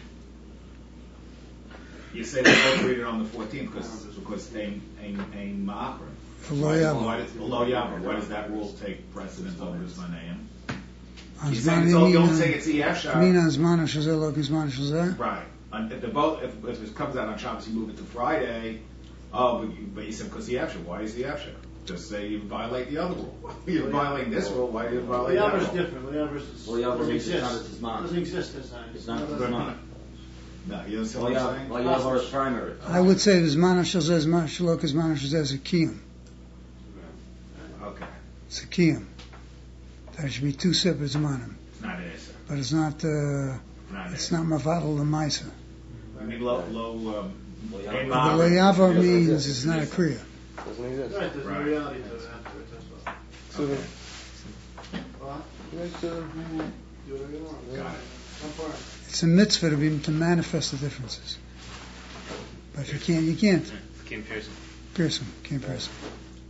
You say they both read it on the fourteenth because because Aim Aim Aim Ma'akra. For Lo Why, Yavar. why does Lo Yavar? Why does that rule take precedence over Bisman Ayam? On You're saying Zman, it's you all, mean you don't on- say it's E F you Shar. mean on Zman Shazar, Lo Zman Shazar? Right. And if the both, if, if it comes out on Shabbos, you move it to Friday. Oh, but you, but you said because the Efsher. Why is the Efsher? Just say you violate the other rule. You're violating this rule. Why do you violate that Loyavar is rule? different. Loyavar is Lo Yavar doesn't makes it exist. not as Zman. Doesn't exist this time. It's not Doesn't- Zman. No, you understand Lo what I'm Yavar saying? Lo Yavar is primary. I would say Zman Shazar, Zman Shalok, Zman Shazar is a Kiyum. Okay. It's a Kiyum. There should be two separate Zmanim. It's not an answer. But it's not, uh, Not an it's answer. not Mavadal the Maisa. I mean, low, low, um, Lo Aim Yavar. The Ma'akra. Loyava It means doesn't it's not a Kriya. Doesn't exist. Right, there's no Right. reality to it afterwards as well. Suda. What? Yeah, Suda. Do whatever you want. Got it. Come for it. It's a mitzvah to be to manifest the differences. But if you can't, you can't. Kim Pearson. Pierce them, can't pierce them.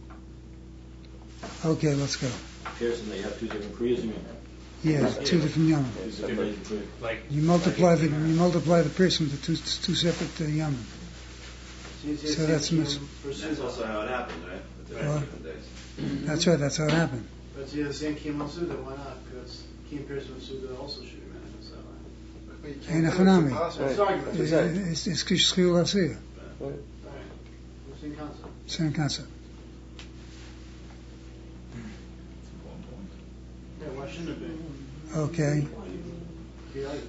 Okay, let's go. Pearson, they have two different Kriyas, you mean? Yeah, two different yamim. Two separate Kriyas. Like You multiply the you multiply the piercing to two two separate uh, yamim. So, you say So it's that's Kiyum mis- for That's Suda. also how it happened, right? But there are What? different days. That's right. That's how it happened. But it's the same Kiyum on Suda. Why not? Because Kiyum Pearson and Suda also should be manifest that way. Ain't a chanami. That's Right. the argument. It's it's it's kishchil asiya. Right. Same concept. Same concept. Yeah, why shouldn't it be? Okay. The argument.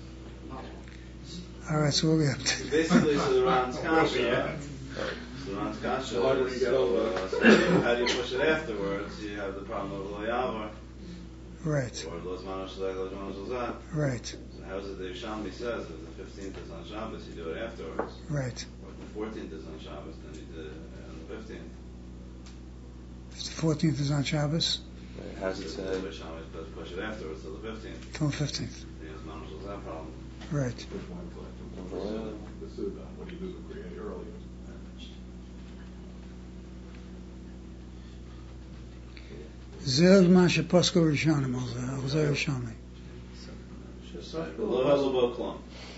All right. So what we have So to. basically, so the Ran's Kasha, so the Ran's Kasha is, so, uh, so how do you push it afterwards? You have the problem of Lo Yavar, Right. or Lo Zman Shazar, Lo Zman Shazar. Right. So how is it the Yerushalmi says if the fifteenth is on Shabbos, you do it afterwards? Right. Or if the fourteenth is on Shabbos, then you do it on the fifteenth. If the fourteenth is on Shabbos, It has it The said. Yerushalmi does push it afterwards till the fifteenth. till the fifteenth. He has Zman Shazar problem. Right. Which one collected? The Suda, what do you do to create earlier? Zeh ma shepasko rishonim al zeh rishonim. Lo halabo klum.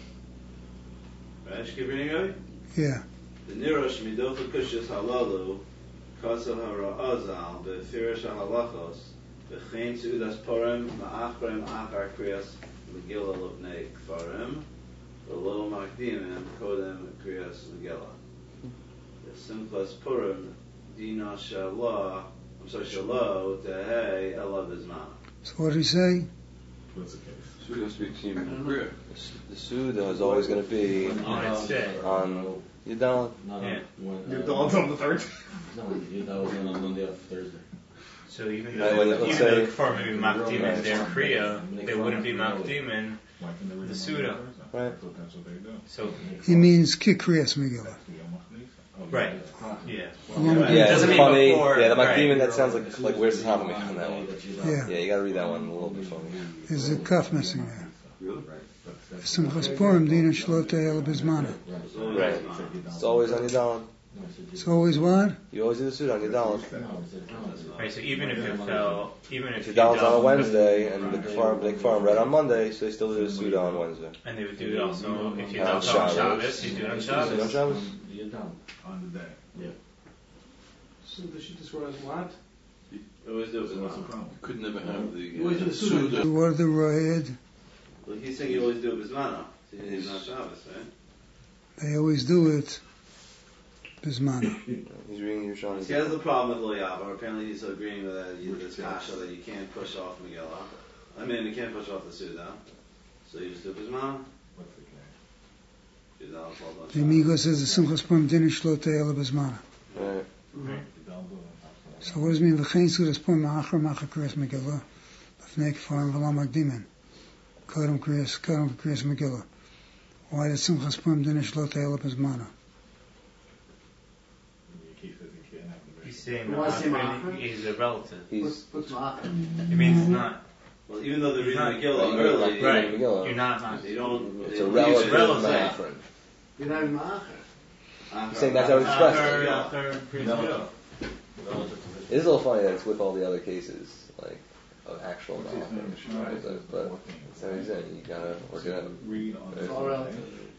Right? Keep reading, Rabbi? Yeah. The nirosh midocha kushis halalu kasel hara'azal befirish halachos v'chein seudas porem ma'achrem achar kriyas megillah lobnei kfarim v'lo makdimim kodem kriyas megillah. The simchas purim dina shalah I'm sorry shalo tehei ela bizman. So what did he say? What's the case? Suda speaks even prayer. The Suda is always going to be On its day. on Yudal. Not Yeah. on, Your uh, dog's on the third. No, that was on Monday or Thursday. So even Right, though, when- let's even say- though the Kfar maybe makdim Right. in their Kriya, they wouldn't be makdim. Why can they read The it Suda. on Thursday? Right. I thought that's what they do. So, He means Kikriyas Megillah. Oh, right. Yeah. Yeah, Yeah, Doesn't it's mean funny. before, Yeah, the right. Makdimin, that sounds like like where's the Havamik on that one? Yeah. Yeah, you got to read that one a little bit funny. There's a cuff missing there. Really? Simchas Purim dina shlo tehei ela bizmana. Right. It's always on Yudal. It's always what? You always do the Suda on Yudal. Right, so even if it fell, even if If you Yudal's on a don't- Wednesday and the Kfar, the Kfar read on Monday, so they still do the Suda on Wednesday. and they would do it also if you On don't on Shabbos. Shabbos, you do it on You do it on Shabbos. Shabbos? On the day. So the Shittas were as what? Always do it So what's the bizman. problem? You could never have the You always do uh, the Suda. Suda. What are the Roed? Well, he's saying you always do it bizmana. So he's not Shabbos, right? They always do it bizmana. He's reading your Shani. He has the problem with Lo Yavar. Apparently he's agreeing with that, you, this kasha that you can't push off Megillah. I mean, you can't push off the Suda. So you just do bizmana. What's the case? Yudal twelve on The Shabbos. Amigo says the Simchas Purim dina shlo tehei ela bizmana. Right. So what does it mean? V'chein sudas Purim ma'achar ma'achar kriyas Megillah b'fnei kfarim v'lo makdimin kodem kriyas kodem kriyas Megillah. Why does Simchas Purim dina shlo tehei ela bizmana? He's saying Why say Ma'achar Ma'achar? is a relative. What's, He's what's Ma'achar? It means it's not. Well, even though they're reading Not- Megillah Right. early, Right. Megillah. You're not not. they don't. It's they a leave relative it relative. Ma'achron. You're not in Ma'achar. after- He's saying that's how it's expressed. Ma'achar, Ma'achar, Kriyas No. Megillah. It is a little funny that it's with all the other cases, like of actual What's his knowledge. name? But, but, but that's how he's saying. You gotta work it out. Read on It's all relative.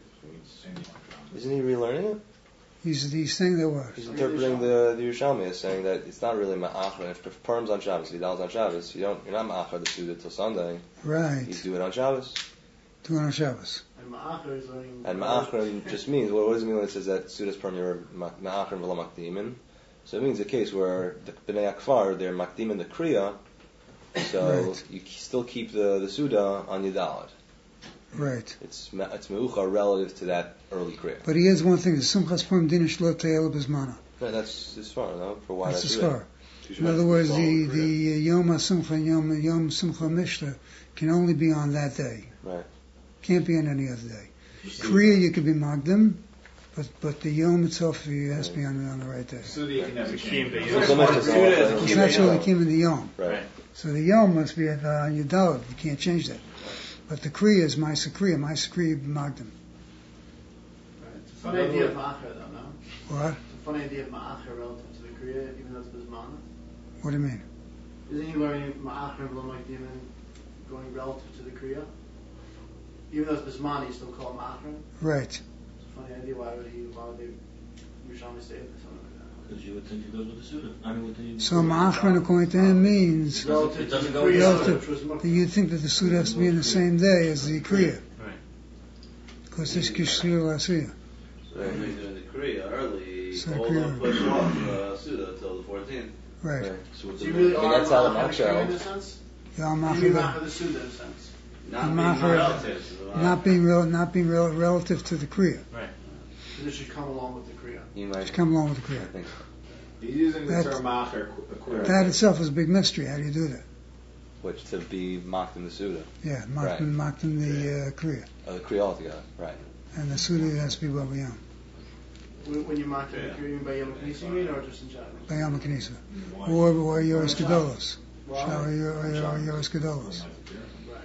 Isn't he relearning it? He's, he's saying that what? He's interpreting the, the Yerushalmi as saying that it's not really ma'achar. If Purim's on Shabbos, Yudal's on Shabbos, you don't, you're not ma'achar the Suda till Sunday. Right. You do it on Shabbos. Do it on Shabbos. And Ma'achar is learning. And ma'achar just means, what, what does it mean when it says that Suda's Purim you're ma'achar v'lo makdimin? So it means a case where the Bnei Akfar, they're makdimin the Kriya, so Right. you k- still keep the, the Suda on Yudalad. Right. It's ma- it's meuchar relative to that early Kriya. But he has one thing, the Simchas Purim dina shlo tehei ela bizmana. Right, that's as far, no? For why That's not as do that? far. In other words, the, the uh, Yom HaSimcha and Yom, Yom Simcha Mishta can only be on that day. Right. Can't be on any other day. Kriya you could be Magdim, but but the Yom itself you has to be on, on the right day. So you can never It's a change kiyum it. So so much is all- It's naturally came in the Yom. Right. So the Yom must be at, uh, on your Daled. You can't change that. But the Kriya is Maisa Kriya. Maisa Kriya Magdim. It's a funny idea of Ma'achar, though, no? What? It's a funny idea of Ma'achar relative to the Kriya, even though it's Bismana. What do you mean? Isn't he learning Ma'achar and V'lo Makdimin going relative to the Kriya? Even though it's Bismana, you still call it Ma'achar? Right. It's a funny idea. Why would he, why would they, Yerushalmi say it or something like that? Because you would think he does with the Suda. I mean, with the. So Ma'achron according to him means It doesn't- it doesn't go Kriya, relative. which was that you'd think that the Suda has to be in the same day as the Kriya. Right. Because this Kishir Lasiya. So if you're doing the Kriya early, So hold Kriya. on, push off uh, Suda till the fourteenth. Right. Right. So with So the you really I mean, are that's how the Ma'achar the Kriya in Machshel- a sense? Yom You mean Ma'achar, Ma'achar the Suda in a sense? Not The being Ma'achar- relative. not being real, not being real, relative to the Kriya. Right. Because it should come along with the Kriya. You Just might. come along with the I Kriya. think. He's using the That- term macher. That itself is a big mystery. How do you do that? Which to be mocked in the Suda. Yeah, Right. Makdim, Makdim the uh, Kriya. Oh, the Kriya altogether. Right. And the Suda has to be Baba Yom. When when you Ma'achar the Yeah. Kriya, you mean by Yom Knisa, you mean, or just in general? By Yom Knisa. Or, or Yoris Gedolos. Wow. Or Yoris Gedolos. Right.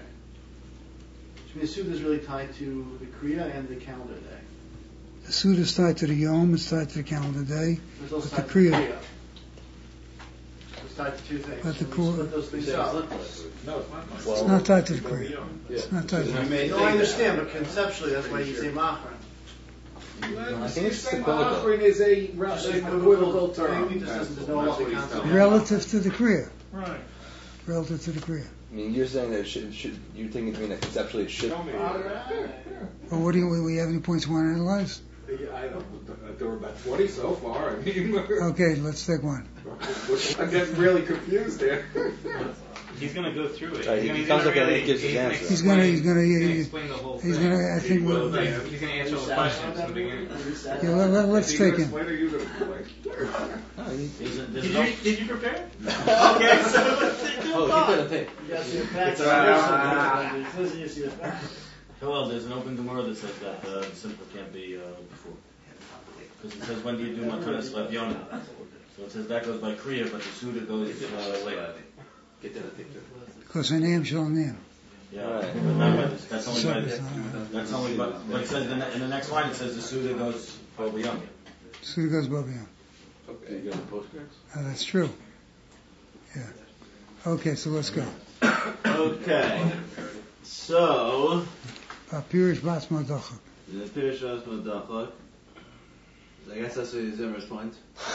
So the Suda is really tied to the Kriya and the calendar day. The Suda is tied to the Yom, it's tied to the calendar day. It's also But tied the to the Kriya- Kriya. It's tied to two things. But the So we core- split those things Yeah, up. No, it's not. It's Well, not tied to the Kriya. It's not tied to the You Kriya. may No, think I understand, that. but conceptually, that's why you say machrin. I think it's Saying equivocal. Ma'achrin is a re- Just an equivocal equivocal term. term. It just doesn't- there's no That's other what he's concept. telling me. Relative to the Kriya. Right. Relative to the Kriya. I mean, you're saying that it should, should you're thinking to me that conceptually it should. Show me. Well, what do you, we have any points you want to analyze? Yeah, I don't, there were about twenty so far. I mean, Okay, let's take one. I'm getting really confused there. He's gonna go through it. Right, he's he gonna, he's comes gonna up and he really, gives his he's gonna answer. He's gonna, he's gonna, He's gonna he- explain the whole he's thing. gonna, I think, Well, we'll, like, he's gonna answer all the questions in the beginning. yeah, let, let, let's Is he take gonna him. explain or you gonna explain? No, he- There's a- there's Did no- you, did you prepare? Okay, so let's take Oh, keep it a thing. You gotta see the facts. It's a- It says you see the facts. Well, there's an open Gemara that says that uh, the simple can't be uh, before. Because it says, when do you do Matanas Lev Yonah? So it says that goes by Kriya, but the Suda goes uh, later. Because her name shall name. Yeah, Right. but not by this. That's only by So- this. That's only by, but it says in the, in the next line, it says the Suda goes over Yonah. So it goes above him. Okay, you got the postcards? Oh, that's true. Yeah. Okay, so let's go. Okay. So, Uh, Pirish Bas Madachak. the Pirish Ras Madachak. I guess that's what Zimmer's point.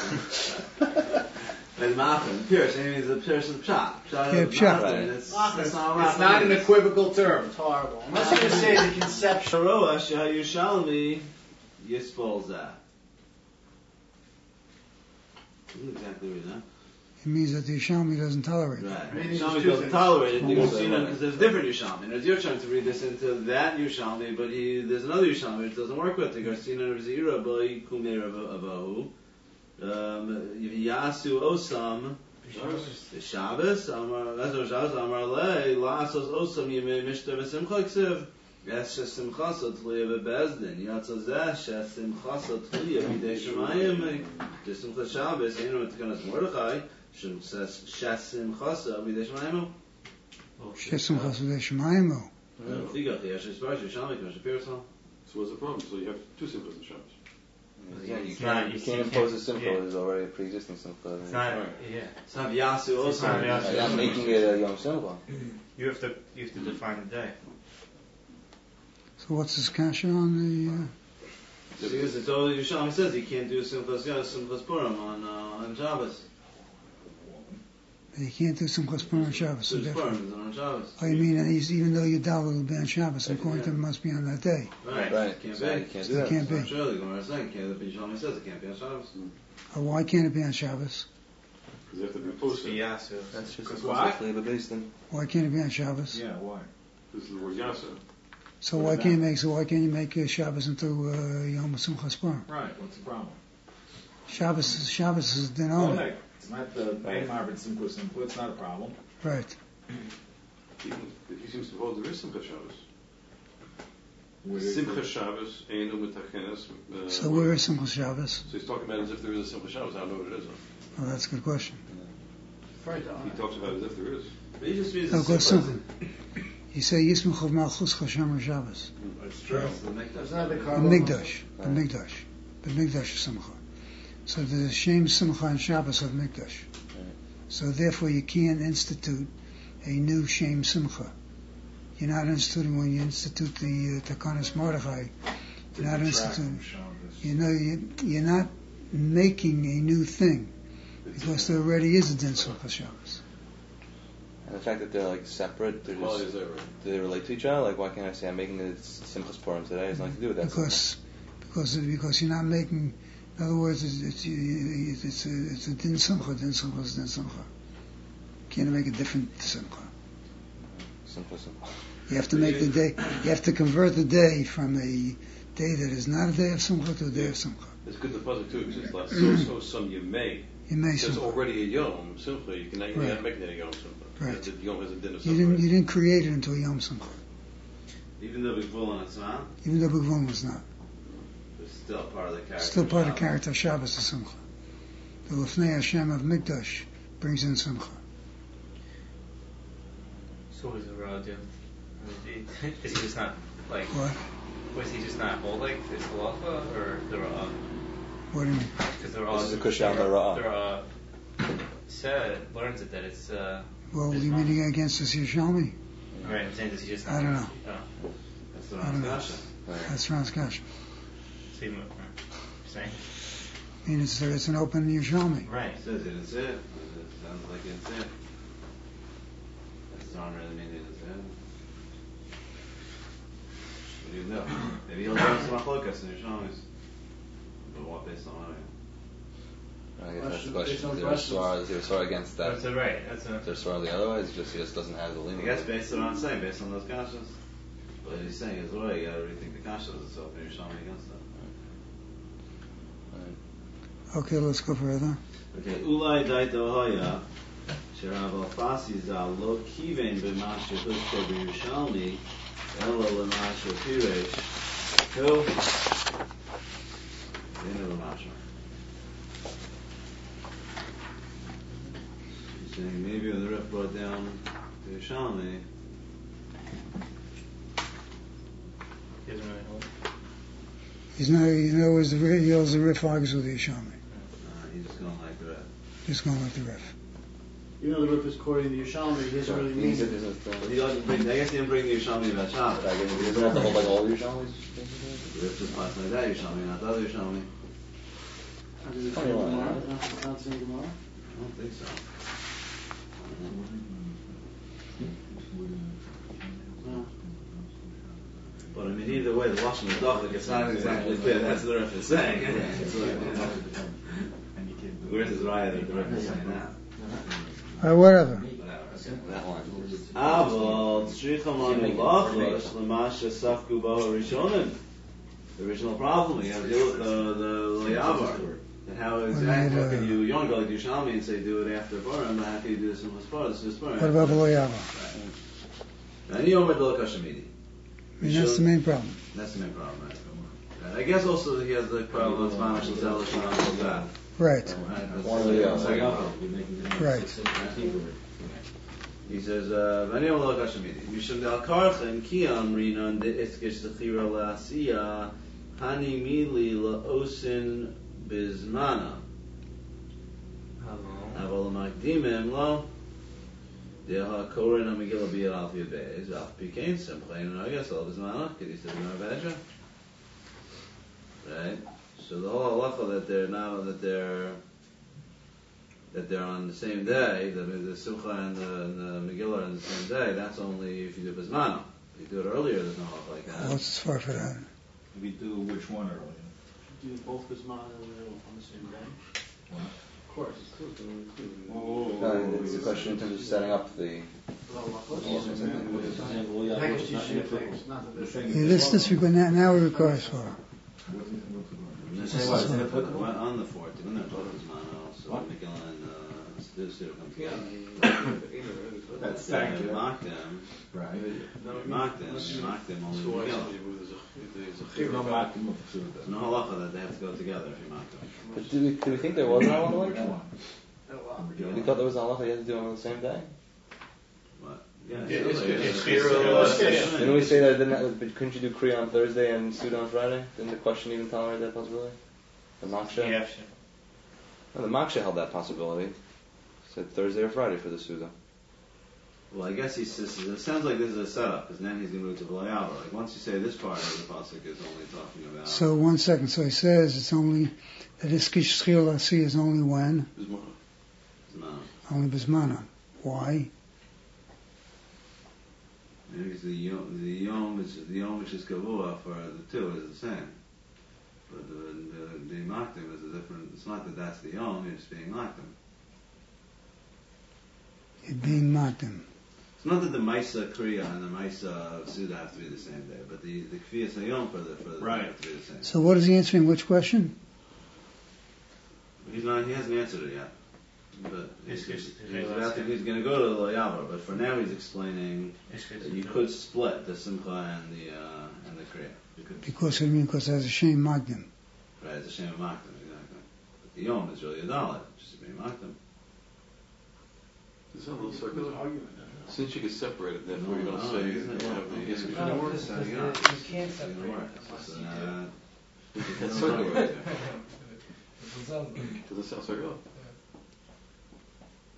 And Ma'achrin, Pirish, I mean, it's a Pirish of Pshat. Pshat Yeah, of Pshat. Ma'achrin. It's, Ma'achrin. it's not It's not an equivocal term. It's horrible. Unless you can say the conception. Sharoah Shahayushalmi Yispol Zah. Doesn't exactly read that. It means that the Yishalmi doesn't tolerate it. Right. Meaning Yushalmi there's two doesn't things. tolerate it. You Who can will see say that that? because there's different Yushalmi. And you're trying to read this into that Yushalmi, but he there's another Yushalmi which doesn't work with the Garcina of Zira Boy Kumei Avahu. Um, Yasu Osam. The Shabbos, Amar, that's what Shabbos, Amar Lei, Lasos Osam Yimei Mishta V'Simcha Ksiv. Yes, Shesimchasa Tliya V'Bezdin. Yatzazeh, Shesimchasa Tliya B'Dei Shemayim. Shesimcha Shabbos, Einu Etkanas Mordechai. Shesimchasa B'Dei Shemayim. Shesum Chasudei Shemayim. Tigach, Yesh Yisparsh, Yishalmi, Kosh Pirsal. So what's the problem? So you have two simchas in Shabbos. Yeah, you It's can't, not- you you can't can't- impose a simcha. yeah. There's already a pre-existing simcha. It's not, yeah. It's not Yasu It's not Osam. Yasu. You're not making it a Yom Simcha. You have to, you have to define the day. So what's this kasha on the? Uh, Because it's all Yishalmi says you can't do Simchas Yos, Simchas Purim on, uh, on Shabbos. you can't do Simchas Purim on Shabbos. So Simchas therefore, Purim is on Shabbos. oh, you mean that he's, even though your dollar will be on Shabbos, according to him, it must be on that day. Right. Right. Can't So be. you can't do It that. can't be. Not sure the Gemara is saying can't be. Yishalmi says it can't be on Shabbos. Oh, why can't it be on Shabbos? Because they have to be posted. Yasu. That's just Because a why? flavor based in. Why can't it be on Shabbos? Yeah, why? This is the word yasa. So What why about- can't you make? So why can't you make uh, Shabbos into uh, Yom Simchas Purim? Right, what's the problem? Shabbos, is- Shabbos is Oh, denoted. no, it's not the main Marvin Simple Simple, it's not a problem. Right. He, he seems to hold there is simcha Shabbos. Where is Simcha it? Shabbos, Einu Mitachenes. uh, So where is Simchas Shabbos? So he's talking about it as if there is a simcha Shabbos. I don't know what it is. Oh, that's a good question. Right, He talks about it as if there is. But he just means Oh, it's good Simchas. something. You say Yismuch of Malchus Chashem Shabbos. It's true. It's the Mikdash. Isn't that the The carbon? Migdash. The Migdash. The Migdash Simcha. So there's a Shem Simcha and Shabbos of Migdash. So therefore you can't institute a new Shem Simcha. You're not instituting when you institute the uh, Takanas Mordechai. You're not instituting. You know, you, you're not making a new thing because there already is a Din Simcha Shabbos. And the fact that they're like separate, they're Well, just, is that right? do they relate to each other? Like, why can't I say I'm making it Simchas Purim today? It has nothing to do with that. Because because because you're not making. In other words, it's it's it's, it's a it's a Din Simcha. Din Simcha is Din Simcha. Can't make a different Simcha. Simcha, simcha. You have to make the day. You have to convert the day from a day that is not a day of Simcha to a day of Simcha. It's good to puzzle too, because it's like so so some you may. You may There's Simcha. already a yom simcha. You can you Right. can't make it a yom simcha. Right. The yom has a din of You simcha. didn't you didn't create it until Yom Simcha. Even though Bigvul on its not, Even though B'gvon was not. it's still part of the character. Still part of Shabbos. character of Shabbos is Simcha. The Lefnei Hashem of Mikdash brings in Simcha. So what does the Ra do? I mean, Is he just not, like, What? was he just not holding this halacha, or the Ra? What do you mean? Because they're all. This is a Kush al Ra'ah. They're all said, learns it that it's. Uh, Well, it's you not- meaning against the Yerushalmi? Right, I'm saying, does he just? I don't know. Oh, That's the I don't know. discussion. That's Ron's question. so you, uh, saying. I mean, it's, it's an open Yerushalmi. Right. It says it, it's it. It sounds like it's it. That's not really meaning it's it. What do you know? Maybe he'll learn some machlokas in Yerushalmis. But what based on what? I guess that's the Question- question. based on Is there a questions. swar, is there a swar against that? That's a right. That's a. Is there a swar the other way? It's just he just doesn't have the I leaning. guess based on what I'm saying, based on those kashas. But he's saying as well, you gotta rethink the kashas. It's open Yerushalmi against them. Okay, let's go further. Okay, Ulai Daito Hoya, Sherav Alfasi Zal Lo Kiven B'Masha Husko B'Yerushalmi, Elo L'Masha Piresh, Who? Dina L'Masha. He's saying maybe when the Rif brought down the Yerushalmi, He doesn't really hold. He's not, in other words, the Rif- he holds the Rif argues with the Yerushalmi. uh, he's just going like the Rif. He's going with the Rif. Even though the Rif is quoting the Yerushalmi, he doesn't really mean Means it it. isn't. But he doesn't bring, I guess he didn't bring the Yerushalmi about Shabbos. I guess he doesn't have to hold like all your Yerushalmis. The Rif just passed like that Yerushalmi, not the other Yerushalmi. I do the Funny same one, Gemara. right? Not not the same Gemara. I don't think so. No. But I mean, either way, the Lashon is Dachlik, it's not exactly clear. That's what the Rif is saying. It's like, where's his raya that the Rif is saying that? All right, whatever. That one. Aval tzricham lanu lachash l'masha safku bo rishonim. The original problem, you have to deal with the the loyavar. And how exactly how can you you want to go like Yerushalmi and say do it after Purim, but how can you do this in Purim? This is Purim. What about Beloyava? And you over the Kashamidi. I mean, that's the main problem. That's the main problem, right? And I guess also he has the problem with Spanish and Zelish and all of that. Right. One or the other. Right. He says, "V'ani lo kashamidi. Mishum dal karcha in kiyam rinan de iskish zechira la'asiya hani mili la'osin bizmana. Aval makdimim lo deha korin hamigila biyad al fiyadbeis af pikein simplain and I guess all bizmana kidis to the Narvaja. Right. So the whole halacha that they're not that they're that they're on the same day, the, the Simcha and the, and the Megillah are on the same day, that's only if you do Bismana. If you do it earlier, there's no halacha like that. What's as far for that? We do which one earlier? Do both Bisman and on the same day? Of course. No, it's a question in terms of setting up the. The package teaching of things, not the The bishop. same- Yeah, this, this, we go now, now we require Svara. And they say, well, it's inapplicable on the fourth, when they're both Bismana, so Megillah and uh, Siddur come together. That's They sanctioned. mock them, Right. mock them, mock them only Megillah. There's no makim of Suda. There's no halacha that they have to go together if you mock them. But do we, do we think there was an halacha like Which that? one? We thought there was an halacha you had to do them on the same day. What? Yeah, Yeah, it's- it's- it's- it's- it's- it's- it's- Didn't we say that? Didn't, but couldn't you do Kriya on Thursday and Suda on Friday? Didn't the question even tolerate that possibility? The Maksha? Yeah, sure. No, the Maksha held that possibility. Said Thursday or Friday for the Suda. Well, I guess he says, it sounds like this is a setup, because now he's going to move to V'layava. Like, once you say this part of the pasuk is only talking about... So one second. So he says it's only that Iskish Schil Asi is only when No. only Bismana. Why? Maybe it's the yom, the yom, which is, the yom which is kavua for the two is the same. But the, the, the makdim is a different, it's not that that's the yom, it's being makdim. It being Makdim. It's not that the Maisa Kriya and the Maisa Suda have to be the same day, but the, the Kfiyas Hayom for the, for the Right. have to be the same. So what is he answering? Which question? He's not, he hasn't answered it yet. But he's, It's- he's, it's- he's, about to, he's going to go to the Loyavar, but for now he's explaining that you could split the Simcha and the, uh, and the Kriya. You could, Because I mean, because there's a shame Magdim. right, it's a shame of Makdim, exactly. But the Yom is really a Dalit, just being Makdim. Is that a little circular? Since you get separated, therefore you don't No, say you isn't it? have the history. No, anymore. it's not, you can't separate. So now, That's circular. Does it sound circular?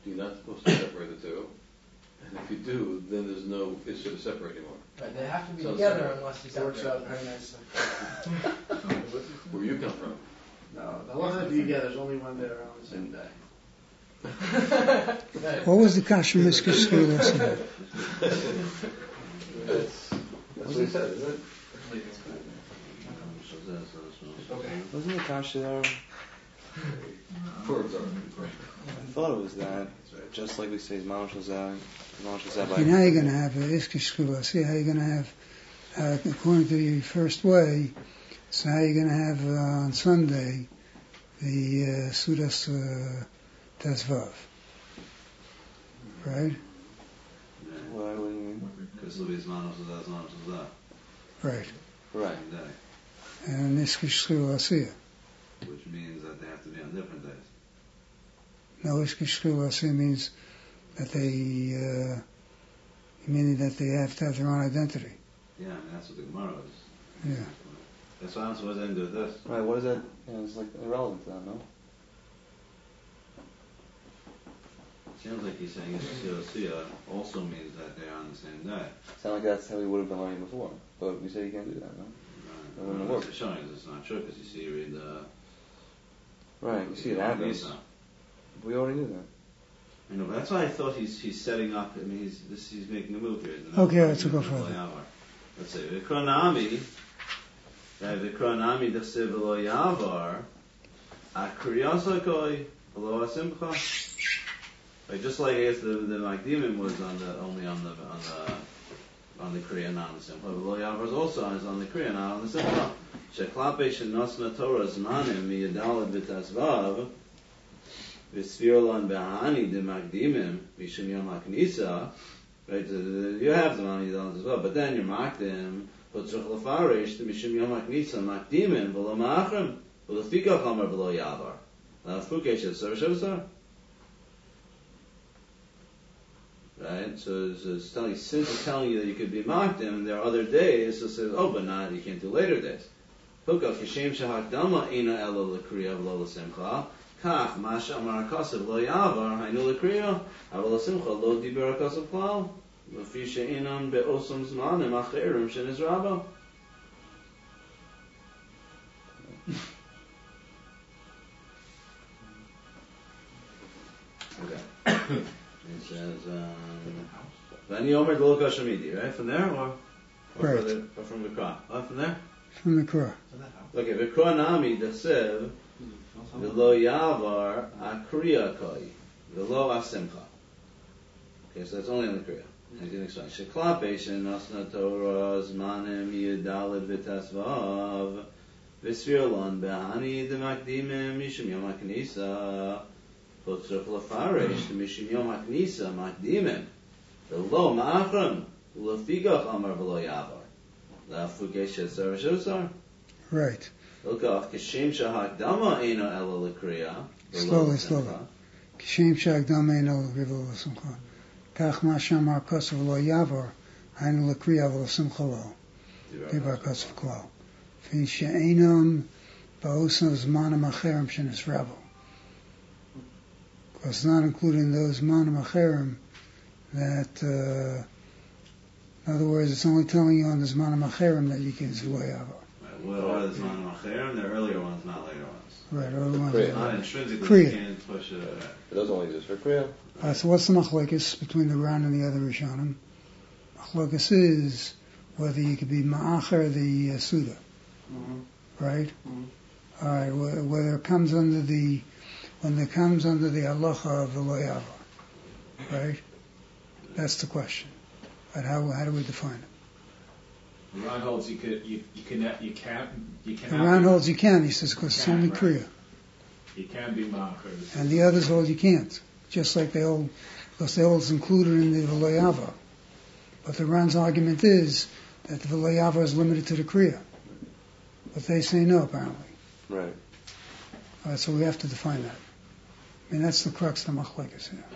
you're not supposed to separate the two. And if you do, then there's no issue to separate anymore. Right, they have to be Sounds together like- unless you It works separate. out very nicely. Where you come from? No, they'll have to be together only when they're on the same day. Right. What was the kasha miskish school lesson? That's, that's what he said, isn't it? Wasn't the kasha there? Words are. I thought it was that. Just like we say, Mount Shazai, Mount Shazai. And how you're going to have an iskish school? See how you're going to have, uh, according to the first way, so how you're going to have uh, on Sunday the uh, Sudas uh, Tezvav, right? Why, what do you mean? Because it'll be Zman of Zah, Zman of Zah. Right. Right. Same day. And iskish school Asiya. Which means that they have to be on different days. No, iskish school Asiya means that they, uh, meaning that they have to have their own identity. Yeah, I mean, that's what the Gemara is. Yeah. That's why I'm supposed to do with this. Right, what is that? Yeah, it's like irrelevant to that, no? Sounds like he's saying Sia also means that they're on the same day. Sound like that's how we would have been learning before. But we say you can't do that, no? That Right. wouldn't Well, work. it's showing us it's not true because you see, you read the. Right, you see it happens. Nisa. We already knew that. I know, but that's why I thought he's he's setting up. I mean, he's this he's making a move here. Isn't it? Okay, let's go further. Let's say Vikronami. Right, Vikronami d'chsev v'lo yavar. Akriyasakoi v'lo asimcha. Right, just like I guess the the Magdimim was on the only on the on the on the Kriya, not on the Simcha. V'lo yavar is also on is on the Kriya, not on the Simcha. Sheklape shenosna Torah zmanim miyadalad v'tazvav. V'svirlon behani de Magdimim mishum yom haknisa. Right, uh, you have the money as well, but then you're makdim. But tzurch lefarish the mishum yom haknisa makdimim v'lo ma'achrim v'lo fikach amar v'lo yavar. Fukesh esar shevsar. Right, so it's, it's telling, since it's telling you that you could be makdim, and there are other days, so it says, oh, but not you can't do later days. Hukach kishem shahakdama ina elo lekriya v'lo l'simcha. Kach masha amar akasav lo yavar hainu lekriya aval l'simcha lo diber akasav klal. לפי שאינם באוסם זמנים אחרים שנזרע. Okay. It says, um, Vani Omer Doloka Shamidi, right? From there or, or, Right. further, or from Vikra? Oh, from there? From the Korah. Okay, Vikra Nami Desev V'lo Yavar Akriya Koi V'lo Asimcha. Okay, so that's only on the Kriya. I didn't explain. Sheklape shenosna Torah zmanim yidalid v'tasvav v'svirlon behani demakdimim mishum yom haknisa v'tzruf lefaresh mishum yom haknisa makdimim v'lo ma'achrim v'lefigach amar v'lo yavar la'fugesh etzar v'shosar. Right. Lokach kishem shahakdama eino ela lekriya. Slowly, slowly. Kishem shagdam eino rivo l'simcha. Kach ma shamar kosav lo yavar, hainu l'kriya v'lo simcha lo. Dibar kosav klal. Fi she'enam ba'osam zmanim acherim shenis rabo. Because it's not including those zmanim acherim that, uh, in other words, it's only telling you on the zmanim acherim that you can do lo yavar. What are the Zmanim Acherim? They're earlier ones, not later ones. Right, or the ones Kriya. that- Not intrinsically, Kriya. you can't push it. Uh, But those only exist for Kriya. Uh, so what's the machlokes between the Ran and the other Rishonim? Machlokes is whether you could be ma'acher the uh, Suda, Mm-hmm. right? Mhm. All right, wh- whether it comes under the, when it comes under the halacha of the lo yavar, right? That's the question. But how how do we define it? Ron holds you could you you can you can't you The cannot Ran be- holds you can, he says, because it's Can, only right. Kriya. you can be ma'acher. And the others hold you can't. Just like they hold, because they hold is included in the lo yavar. But the Ran's argument is that the lo yavar is limited to the Kriya. But they say no, apparently. Right. All right, so we have to define that. I mean, that's the crux of the machlekes here.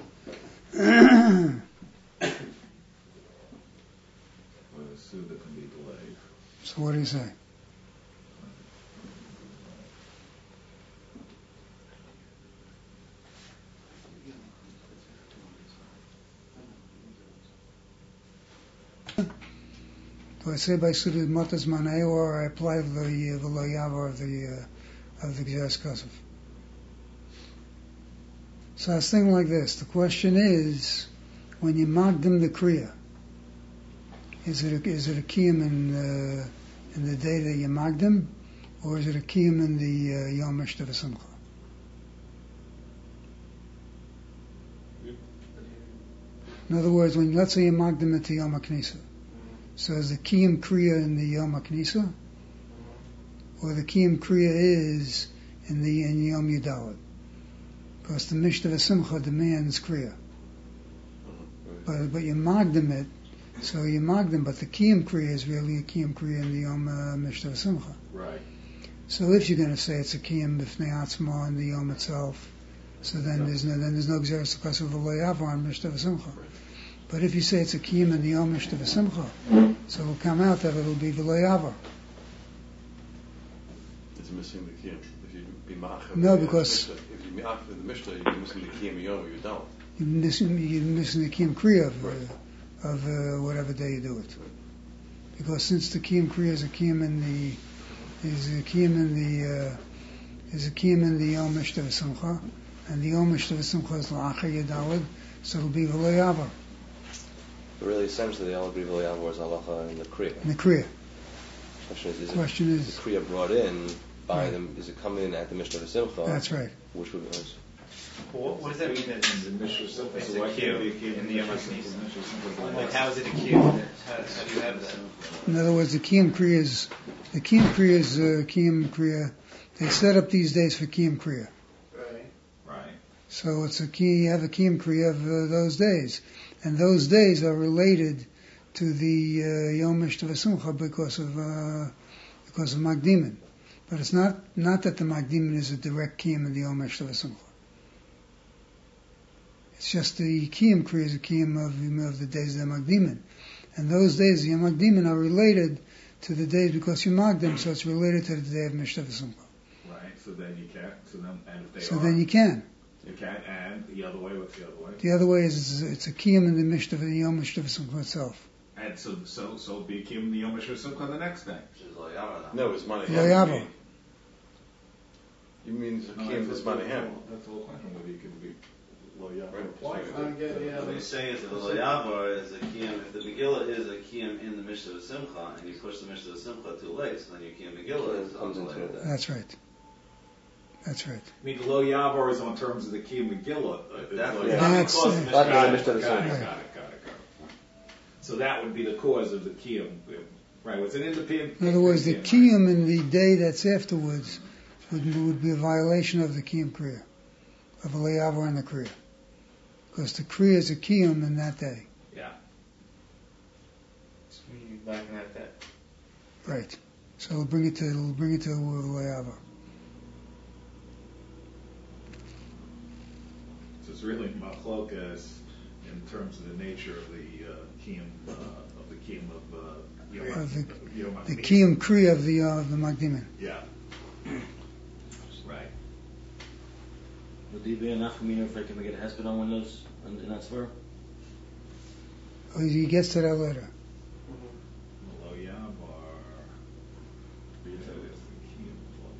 Well, the Suda can be delayed. So what do you say? So I say by Suda Matas Manei, or I apply the the Lo Yavar of the uh, of the Gzeres Kasav. So I was thinking like this. The question is, when you magdim the kriya, is it a, is it a kiyum in uh, in the day that you magdim, or is it a kiyum in the uh, Yom Mishteh V'Simcha? In other words, when let's say you magdim it to Yom HaKnisa, so is the kiyum kriya in the Yom HaKnisa, or the kiyum kriya is in the in Yom Yudalad? Because the Mishteh V'Simcha demands kriya. But but you magdim it, so you magdim, but the kiyum kriya is really a kiyum kriya in the Yom uh, Mishteh V'Simcha. Right. So if you're going to say it's a kiyum b'fnei atzma in the Yom itself, so then there's no then there's no Gzeres Kasav v'lo yavar on Mishteh V'Simcha. But if you say it's a kiyum in the Yom Mishteh V'Simcha, so it'll come out that it'll be v'lo yavar. It's missing the kiyum. If you be ma'acher, No, because if you be ma'acher in the Mishnah, you're missing the kiyum yom, you don't. you're missing you're missing the kiyum kriya of uh, of uh, whatever day you do it. Because since the kiyum kriya is a kiyum in the is a kiyum in the uh, is a kiyum in the Yom Mishteh V'Simcha, and the Yom Mishteh V'Simcha is la'achar Yudalad, so it'll be v'lo yavar. But really, essentially, the only v'lo yavar is halacha in the kriya. In the kriya. Question is, is, Question it, is- is the kriya brought in by Right. them? Is it coming in at the Mishnah V'Simcha? That's right. Which would be Well, what, what does that mean that it's, The Mishnah Simcha, it's so a why Q can't it be a Q in the Yom Mishnah HaKnisa? Simcha? Mishnah Simcha is Like, like- how is it a Q? How, how do you have that? In other words, the kiyum kriya is the kiyum kriya is uh, kiyum kriya. They set up these days for kiyum kriya. Right. Right. So it's a key. You have a kiyum kriya of uh, those days, and those days are related to the uh, Yom Mishteh V'Simcha because of uh, because of Magdimin. But it's not not that the Magdimin is a direct kiyum in the Yom Mishteh V'Simcha. It's just the kiyum kriya is a kiyum of, of the days of the Magdimin, and those days the Yom Magdimin are related to the days because you Magdim, so it's related to the day of Mishteh V'Simcha. Right. So then you can't. So then, and if they So are, then you can. you can't. And the other way. What's the other way? The other way is it's a kiyum in the Mishteh, the Yom Mishteh V'Simcha itself. And so, so, so it'll be a Kiyum in the Yom Mishnah Simcha the next day. No, it's money. Lo yavar. You mean it's a No, kiyum that's is money the- him? That's the whole question. Whether you can be Lo Yavar Right. applied. I don't get, yeah. What he's saying is that the Lo Yavar is a kiyum. If the Megillah is a kiyum in the Mishnah V'Simcha, and you push the Mishnah V'Simcha too late, so then your kiyum Megillah is Comes on into later it. day. That's right. That's right. I mean, the Lo Yavar is on terms of the Kiyum Megillah. Right, Uh, that's Lo what- Yavar. That's- because the That's Got Mishnah- it, Mishnah got it, got it, Simcha. got it, got it, got it. So that would be the cause of the Kiyum. Right, it's an independent. In other words, the kiyum in the day that's afterwards would, would be a violation of the kiyum kriya, of a le'avar and the kriya. Because the kriya is a kiyum in that day. Yeah. So you lacking at that. Right. So it'll bring it to, it'll bring it to a le'avar. So it's really machlokas in terms of the nature of the uh, Kiyum, uh, of the Kiyum of uh, Yom Of the- Yom The HaKnisa. kiyum kriya of the, uh, of the Magdimin. Yeah. Right. Would there be enough for me if I can get a hesped on windows in, in that sphere? Oh, he gets to that later. Lo Yavar. So it's the Kiyum of Lo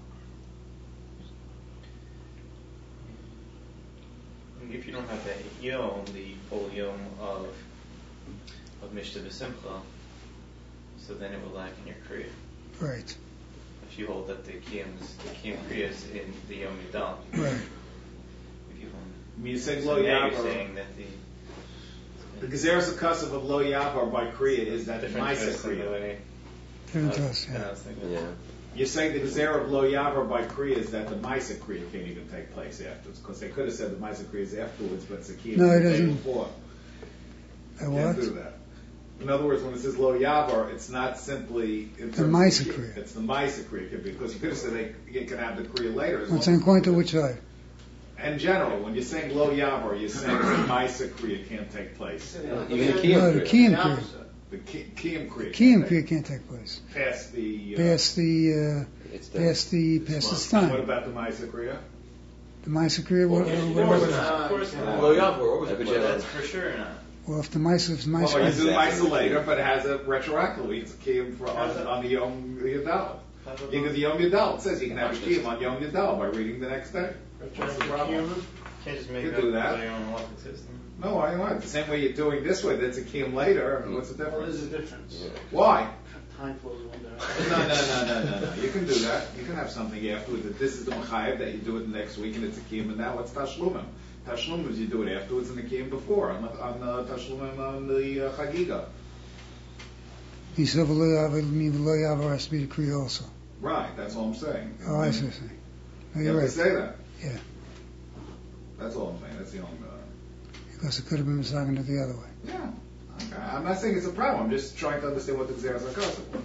Yavar. If you don't have that yom, the full yom of of Mishnah V'Simcha, so then it will lack in your kriya. Right. If you hold that the kiyum's the kiyum kriya is in the yom yudal. Right. If you hold, I mean, you say so Lo now you're Yavar. saying that the The Gezeres Akasav of Lo Yavar by Kriya is that the different Maisa twist in the Kriya. way. Different Uh, to us, and I yeah. was thinking, Yeah. You're saying the Gezer of Lo Yavar by Kriya is that the Maisa Kriya can't even take place afterwards, because they could have said the Maisa Kriya is afterwards, but it's a Kiyum No, it the day doesn't. before. A Can't what? do that. In other words, when it says Lo Yavar, it's not simply in The terms of Maisa Kriya. Kriya. It's the Maisa Kriya, because you could have said they you can have the Kriya later. as What's long in as- point to which side? In general, when you're saying Lo Yavar, you're saying the Maisa Kriya can't take place. Even the No, kiyum the kriya. kiyum The kriya. opposite. The Ki- Kiyum Kriya. Kiyum can't kriya can't take place. take- Past the. Uh, Past the, It's uh, the past the, past its What time. about the Maisa Kriya? The Maisa kriya, what, Of what course about not. that? Of course not. Lo Yavar always Every applies. general- That's for sure not. Well, if the mice, if the mice, Well, you do the Exactly. Maisa later, but it has a retroactively. It's a kiyum for on, on the Yom Yadal. You can the Yom Yadal. It says you can have a kiyum on Yom Yadal by reading the next day. What's the problem? Can't just make You up do that. your own locking system. No, I don't. The same way you're doing this way, that's a kiyum later. What's the Well, there's difference? a difference. Yeah. Why? Time flows one No, direction. no, no, no, no, no. You can do that. You can have something afterwards. That this is the mechayev that you do it next week, and it's a kiyum, and now it's tashlumim. Tashlumim is you do it afterwards, and the kiyum before on the on the tashlumim on the uh, chagiga. he said, "V'lo yavar mi v'lo yavar" has to be the Kriya also. Right. That's all I'm saying. Oh, I see. I see. No, You you're have to right. say that. Yeah. That's all I'm saying. That's the only. Uh, Because it could have been mistaken the other way. yeah. Okay. I'm not saying it's a problem. I'm just trying to understand what the Xeris Akasa was.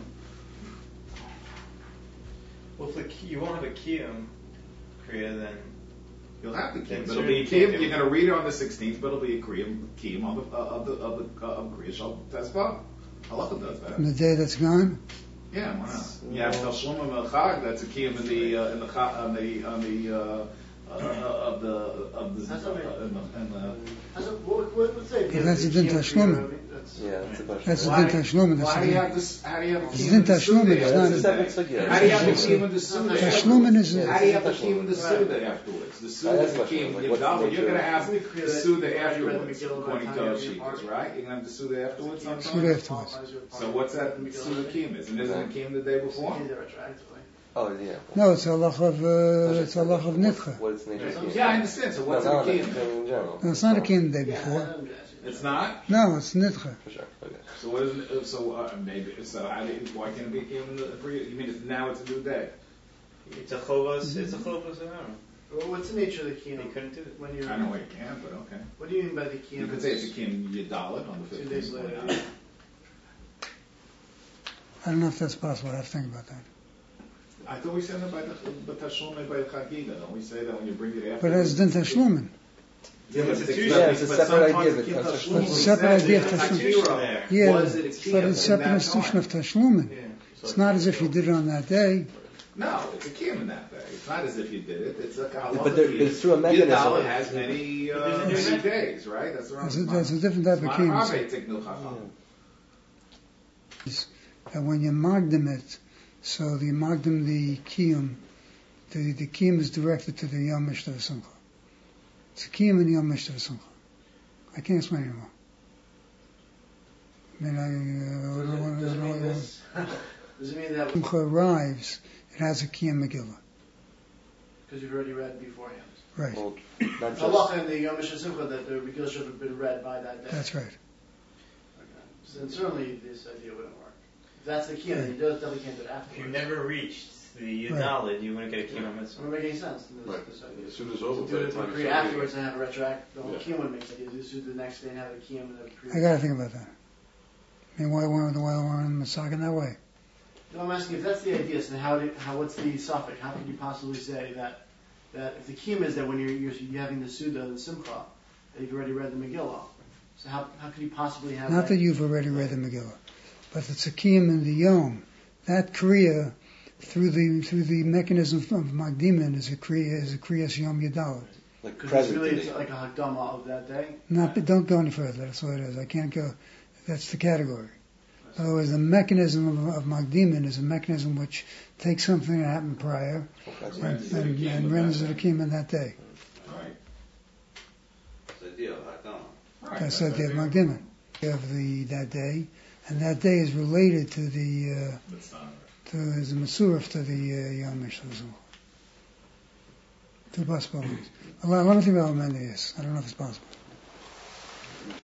Well, if the key, you won't have a kiyum kriya, then You'll have the kiyum, Then but it'll be a certainly kiyum. can't You're do- going to read it on the sixteenth, but it'll be a kiyum, kiyum on the uh, of the of the uh, of kriya shal tezbah. Halacha does that. On the day that's gone, Yeah, why not? You have Tashlum and Chag. That's a kiyum in the uh, in the cha- on the on the uh, uh, of the of the That's uh, okay. in the, in the How's it- what- what- what's it? Yeah, that's a The din kiyum tashlum. kriya, that's- Yeah, that's a question. that's the Why- din tashlum. Well, That's how the do you din. have this? How do you have a It's kiyum din in the tashlum, Suda it's after not the a- day? That's a separate How do you have a It's kiyum in the Suda? Tashlumin is Yeah, a, How do you have the Tashlumin. kiyum in the Right. Suda afterwards? The Right, Suda that's is the the question, kiyum. like, Yadal, what's the you're nature going to of- have It's the kriya the that Suda you already read the afterwards, Megillah by according the to time you Oshikas, get part. right? You're going to have the Suda afterwards Suda sometimes? afterwards. So what's that Suda kiyum is? And isn't it kiyum the day before? It's retroactively. Oh, yeah. no, it's a halach of uh, it's a halach of nitcha. What is the nature of Yeah, I understand. So what's no, the no, no, kiyum? in general. No, it's not a kiyum the day Yeah, before. I'm guessing. It's not? No, it's nitcha. For sure. Okay. So what is it, so uh, maybe so how do you, why can't it be kiyum in the for you? You mean it's, now it's a new day? it's a chovas. It's a chovas. I don't know. Well, what's the nature of the You kiyum? couldn't do it. When you, I know why you can't, but okay. what do you mean by the kiyum? You could say it's a kiyum yadalit on the Two days fifteenth. later. I don't know if that's possible. I have to think about that. I thought we said that by the but tashlum by the chagiga. Don't we say that when you bring it after? But it's din tashlumin. Yeah, but It's a it's, two- but Yeah, it's a but separate sometimes idea the of kiyum the tashlum It's a was separate said idea in of the tashlum. Hakira there. Yeah, Was it a kiyum but it's in that separate institution time? of tashlumin. Yeah. It's not as if you did it on that day. No, it's a kiyum in that day. It's not as if you did it. It's a halacha But there- kiyum. but it's through a mechanism. Yadalit has many, uh, But there's a new many method. days, right? That's That's a, right. that's a different type of kiyum. And when you magdim it, so the magdim the kiyum, the the kiyum is directed to the Yom Mishtav Simcha. It's a kiyum in Yom Mishtav Simcha. I can't explain anymore. I mean, I, uh, I don't want Does it mean to. this? Does it mean that Simcha arrives, it has a kiyum Megillah. because you've already read beforehand? Right. Well, not just. Allah in the Yom Simcha that the Megillah should have been read by that day. That's right. Okay. So then certainly this idea wouldn't work. If that's the kiyum, then you does- definitely can't do it If afterwards. you never reached the Right. Yudalid, you wouldn't get a kiyum It mitzvah. wouldn't make any sense. This, Right. this idea. As soon as it's over, To by do the it time the you kriya start afterwards and have a retroact, the whole Yeah. kiyum would make sense. You just do the next day and have a kiyum and a kriya. I got to think about that. I mean, why weren't why weren't the Masakin that way? No, I'm asking if that's the idea. So how, do, how what's the suffix? How could you possibly say that that if the kiyum is that when you're, you're, you're having the Suda and the Simcha, that you've already read the Megillah? So how how could you possibly have Not that you've already read the Megillah, but it's a kiyum in the Yom. That kriya through the through the mechanism of Magdimin is a kriya is a kriyas Yom Yadalit. Like Because it's present really today. it's like a hakdama of that day. Not, but don't go any further. That's what it is. I can't go. That's the category. In other words, the mechanism of, of Magdimin is a mechanism which takes something that happened prior Okay. and, and, and renders it a kiyum in that day. Right. It's the idea of Hakdama. Right. That's the idea of Magdimin of the that day, and that day is related to the uh, That's not to is a Masurif to the uh, Yom Mishloach. Two possibilities. Let, let me think about how many it is. I don't know if it's possible.